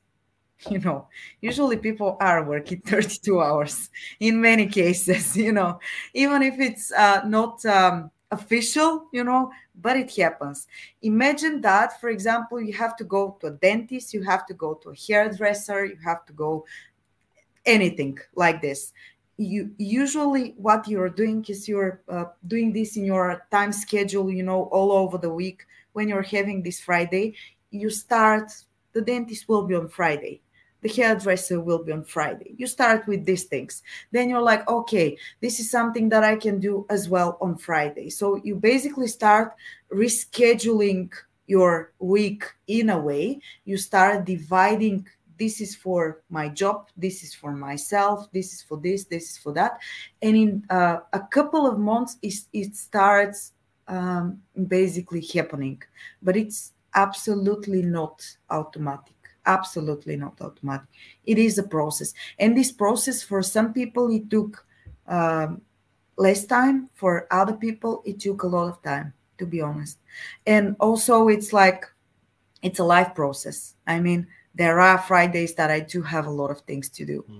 Usually people are working 32 hours in many cases, even if it's not official, but it happens. Imagine that, for example, you have to go to a dentist, you have to go to a hairdresser, you have to go anything like this. You usually what you're doing is you're doing this in your time schedule, all over the week. When you're having this Friday, you start, the dentist will be on Friday, the hairdresser will be on Friday. You start with these things. Then you're like, okay, this is something that I can do as well on Friday. So you basically start rescheduling your week in a way. You start dividing, this is for my job, this is for myself, this is for this is for that. And in a couple of months, it starts basically happening. But it's absolutely not automatic. Absolutely not automatic. It is a process. And this process, for some people, it took less time. For other people, it took a lot of time, to be honest. And also, it's like, it's a life process. I mean, there are Fridays that I do have a lot of things to do.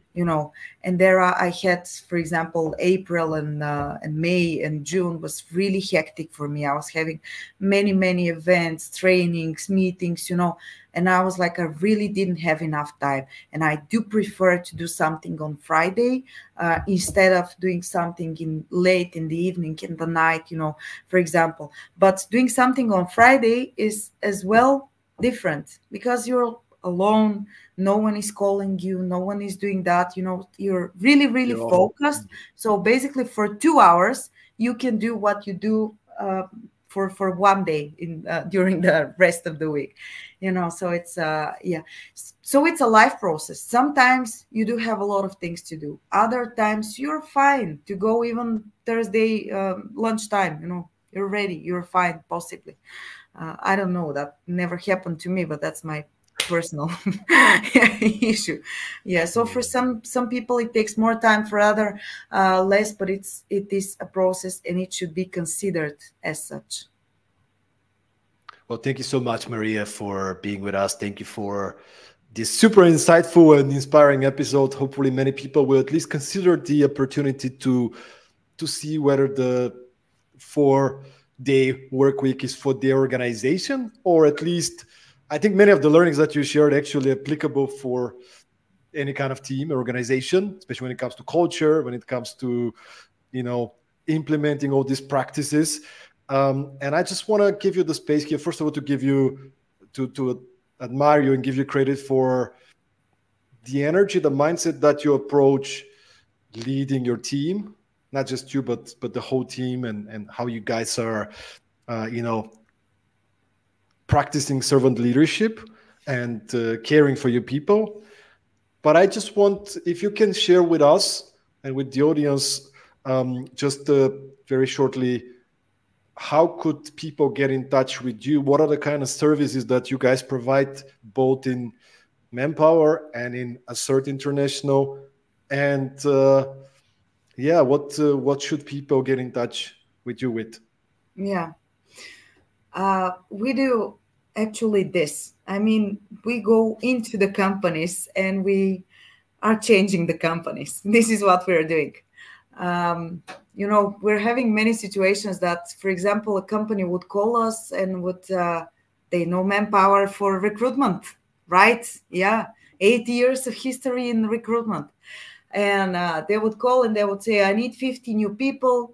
And there I had, for example, April and May and June was really hectic for me. I was having many events, trainings, meetings, and I was like, I really didn't have enough time. And I do prefer to do something on Friday instead of doing something in late in the evening, in the night, for example. But doing something on Friday is as well different because you're alone, no one is calling you, no one is doing that, you're really focused. So basically for 2 hours you can do what you do for one day in during the rest of the week, so it's so it's a life process. Sometimes you do have a lot of things to do, other times you're fine to go even Thursday lunchtime, you're ready, you're fine, possibly. I don't know, that never happened to me, but that's my personal issue. So for some people it takes more time, for other less, but it is a process and it should be considered as such. Well, thank you so much, Maria, for being with us. Thank you for this super insightful and inspiring episode. Hopefully many people will at least consider the opportunity to see whether the 4-day work week is for their organization, or at least I think many of the learnings that you shared actually applicable for any kind of team or organization, especially when it comes to culture, when it comes to, implementing all these practices. And I just want to give you the space here, first of all, to give you, to admire you and give you credit for the energy, the mindset that you approach leading your team, not just you, but the whole team, and how you guys are, practicing servant leadership and caring for your people. But I just want, if you can share with us and with the audience, just very shortly, how could people get in touch with you? What are the kind of services that you guys provide, both in Manpower and in Assert International? And what should people get in touch with you with? We do actually this. I mean, we go into the companies and we are changing the companies. This is what we're doing. We're having many situations that, for example, a company would call us and they know Manpower for recruitment, right? 8 years of history in recruitment. And they would call and they would say, I need 50 new people,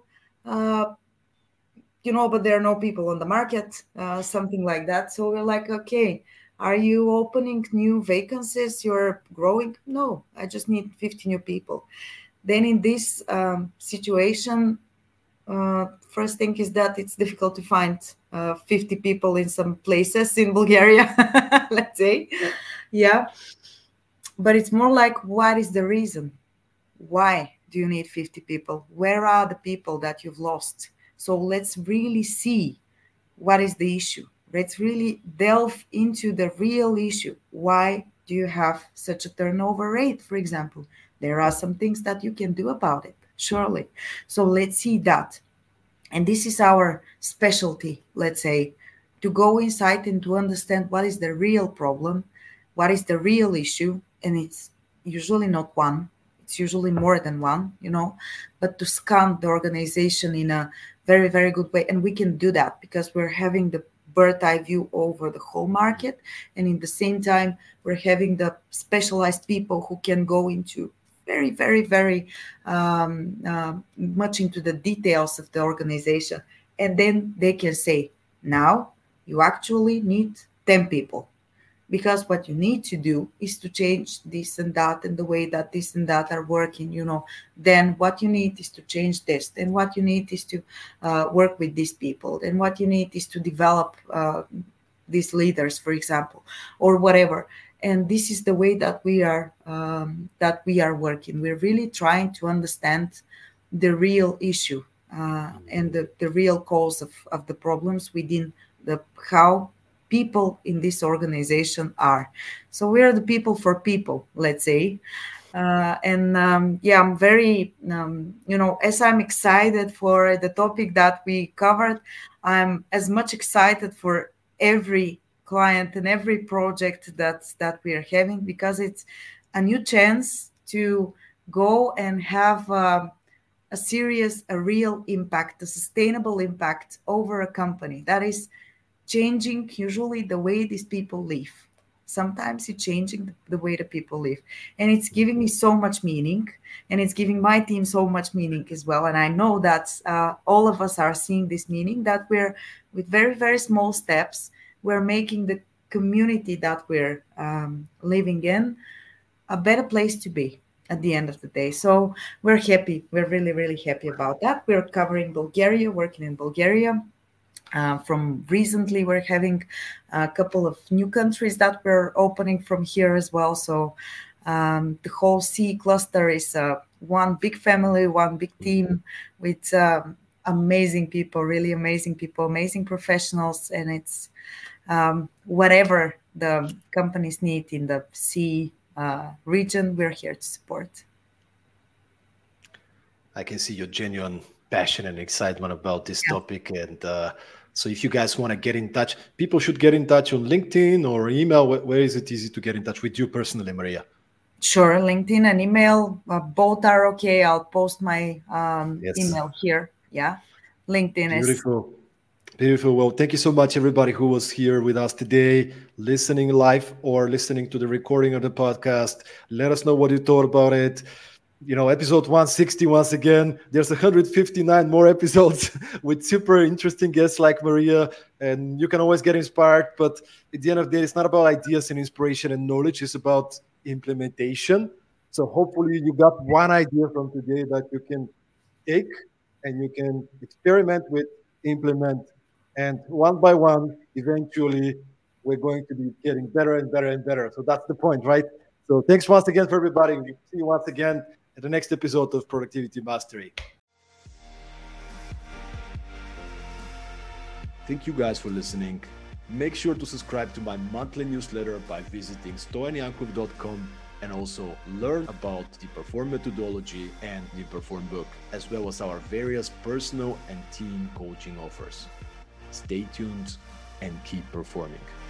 but there are no people on the market, something like that. So we're like, okay, are you opening new vacancies? You're growing? No, I just need 50 new people. Then in this situation, first thing is that it's difficult to find 50 people in some places in Bulgaria, let's say. But it's more like, what is the reason? Why do you need 50 people? Where are the people that you've lost? So let's really see what is the issue. Let's really delve into the real issue. Why do you have such a turnover rate, for example? There are some things that you can do about it, surely. So let's see that. And this is our specialty, let's say, to go inside and to understand what is the real problem, what is the real issue. And it's usually not one. It's usually more than one, but to scan the organization in a very, very good way. And we can do that because we're having the bird's eye view over the whole market. And in the same time, we're having the specialized people who can go into very, very, very much into the details of the organization. And then they can say, now you actually need 10 people. Because what you need to do is to change this and that and the way that this and that are working, Then what you need is to change this. Then what you need is to work with these people. Then what you need is to develop these leaders, for example, or whatever. And this is the way that we are working. We're really trying to understand the real issue and the real cause of the problems within how people in this organization are. So we are the people for people, let's say. I'm very, as I'm excited for the topic that we covered, I'm as much excited for every client and every project that we are having, because it's a new chance to go and have a serious, a real impact, a sustainable impact over a company that is changing usually the way these people live. Sometimes it's changing the way the people live. And it's giving me so much meaning. And it's giving my team so much meaning as well. And I know that all of us are seeing this meaning, that we're, with very, very small steps, we're making the community that we're living in a better place to be at the end of the day. So we're happy. We're really, really happy about that. We're covering Bulgaria, working in Bulgaria. From recently, we're having a couple of new countries that we're opening from here as well. So the whole CE cluster is one big family, one big team with amazing people, really amazing people, amazing professionals. And it's whatever the companies need in the CE region, we're here to support. I can see your genuine passion and excitement about this topic. And so if you guys want to get in touch, people should get in touch on LinkedIn or email. Where is it easy to get in touch with you personally, Maria? Sure, LinkedIn and email, both are okay. I'll post my email here. Yeah, LinkedIn Beautiful. Beautiful. Well, thank you so much, everybody who was here with us today, listening live or listening to the recording of the podcast. Let us know what you thought about it. You know, episode 160, once again, there's 159 more episodes with super interesting guests like Maria, and you can always get inspired. But at the end of the day, it's not about ideas and inspiration and knowledge. It's about implementation. So hopefully you got one idea from today that you can take and you can experiment with, implement, and one by one, eventually, we're going to be getting better and better and better. So that's the point, right? So thanks once again for everybody. We'll see you once again at the next episode of Productivity Mastery. Thank you guys for listening. Make sure to subscribe to my monthly newsletter by visiting stoyanyankov.com and also learn about the Perform methodology and the Perform book, as well as our various personal and team coaching offers. Stay tuned and keep performing.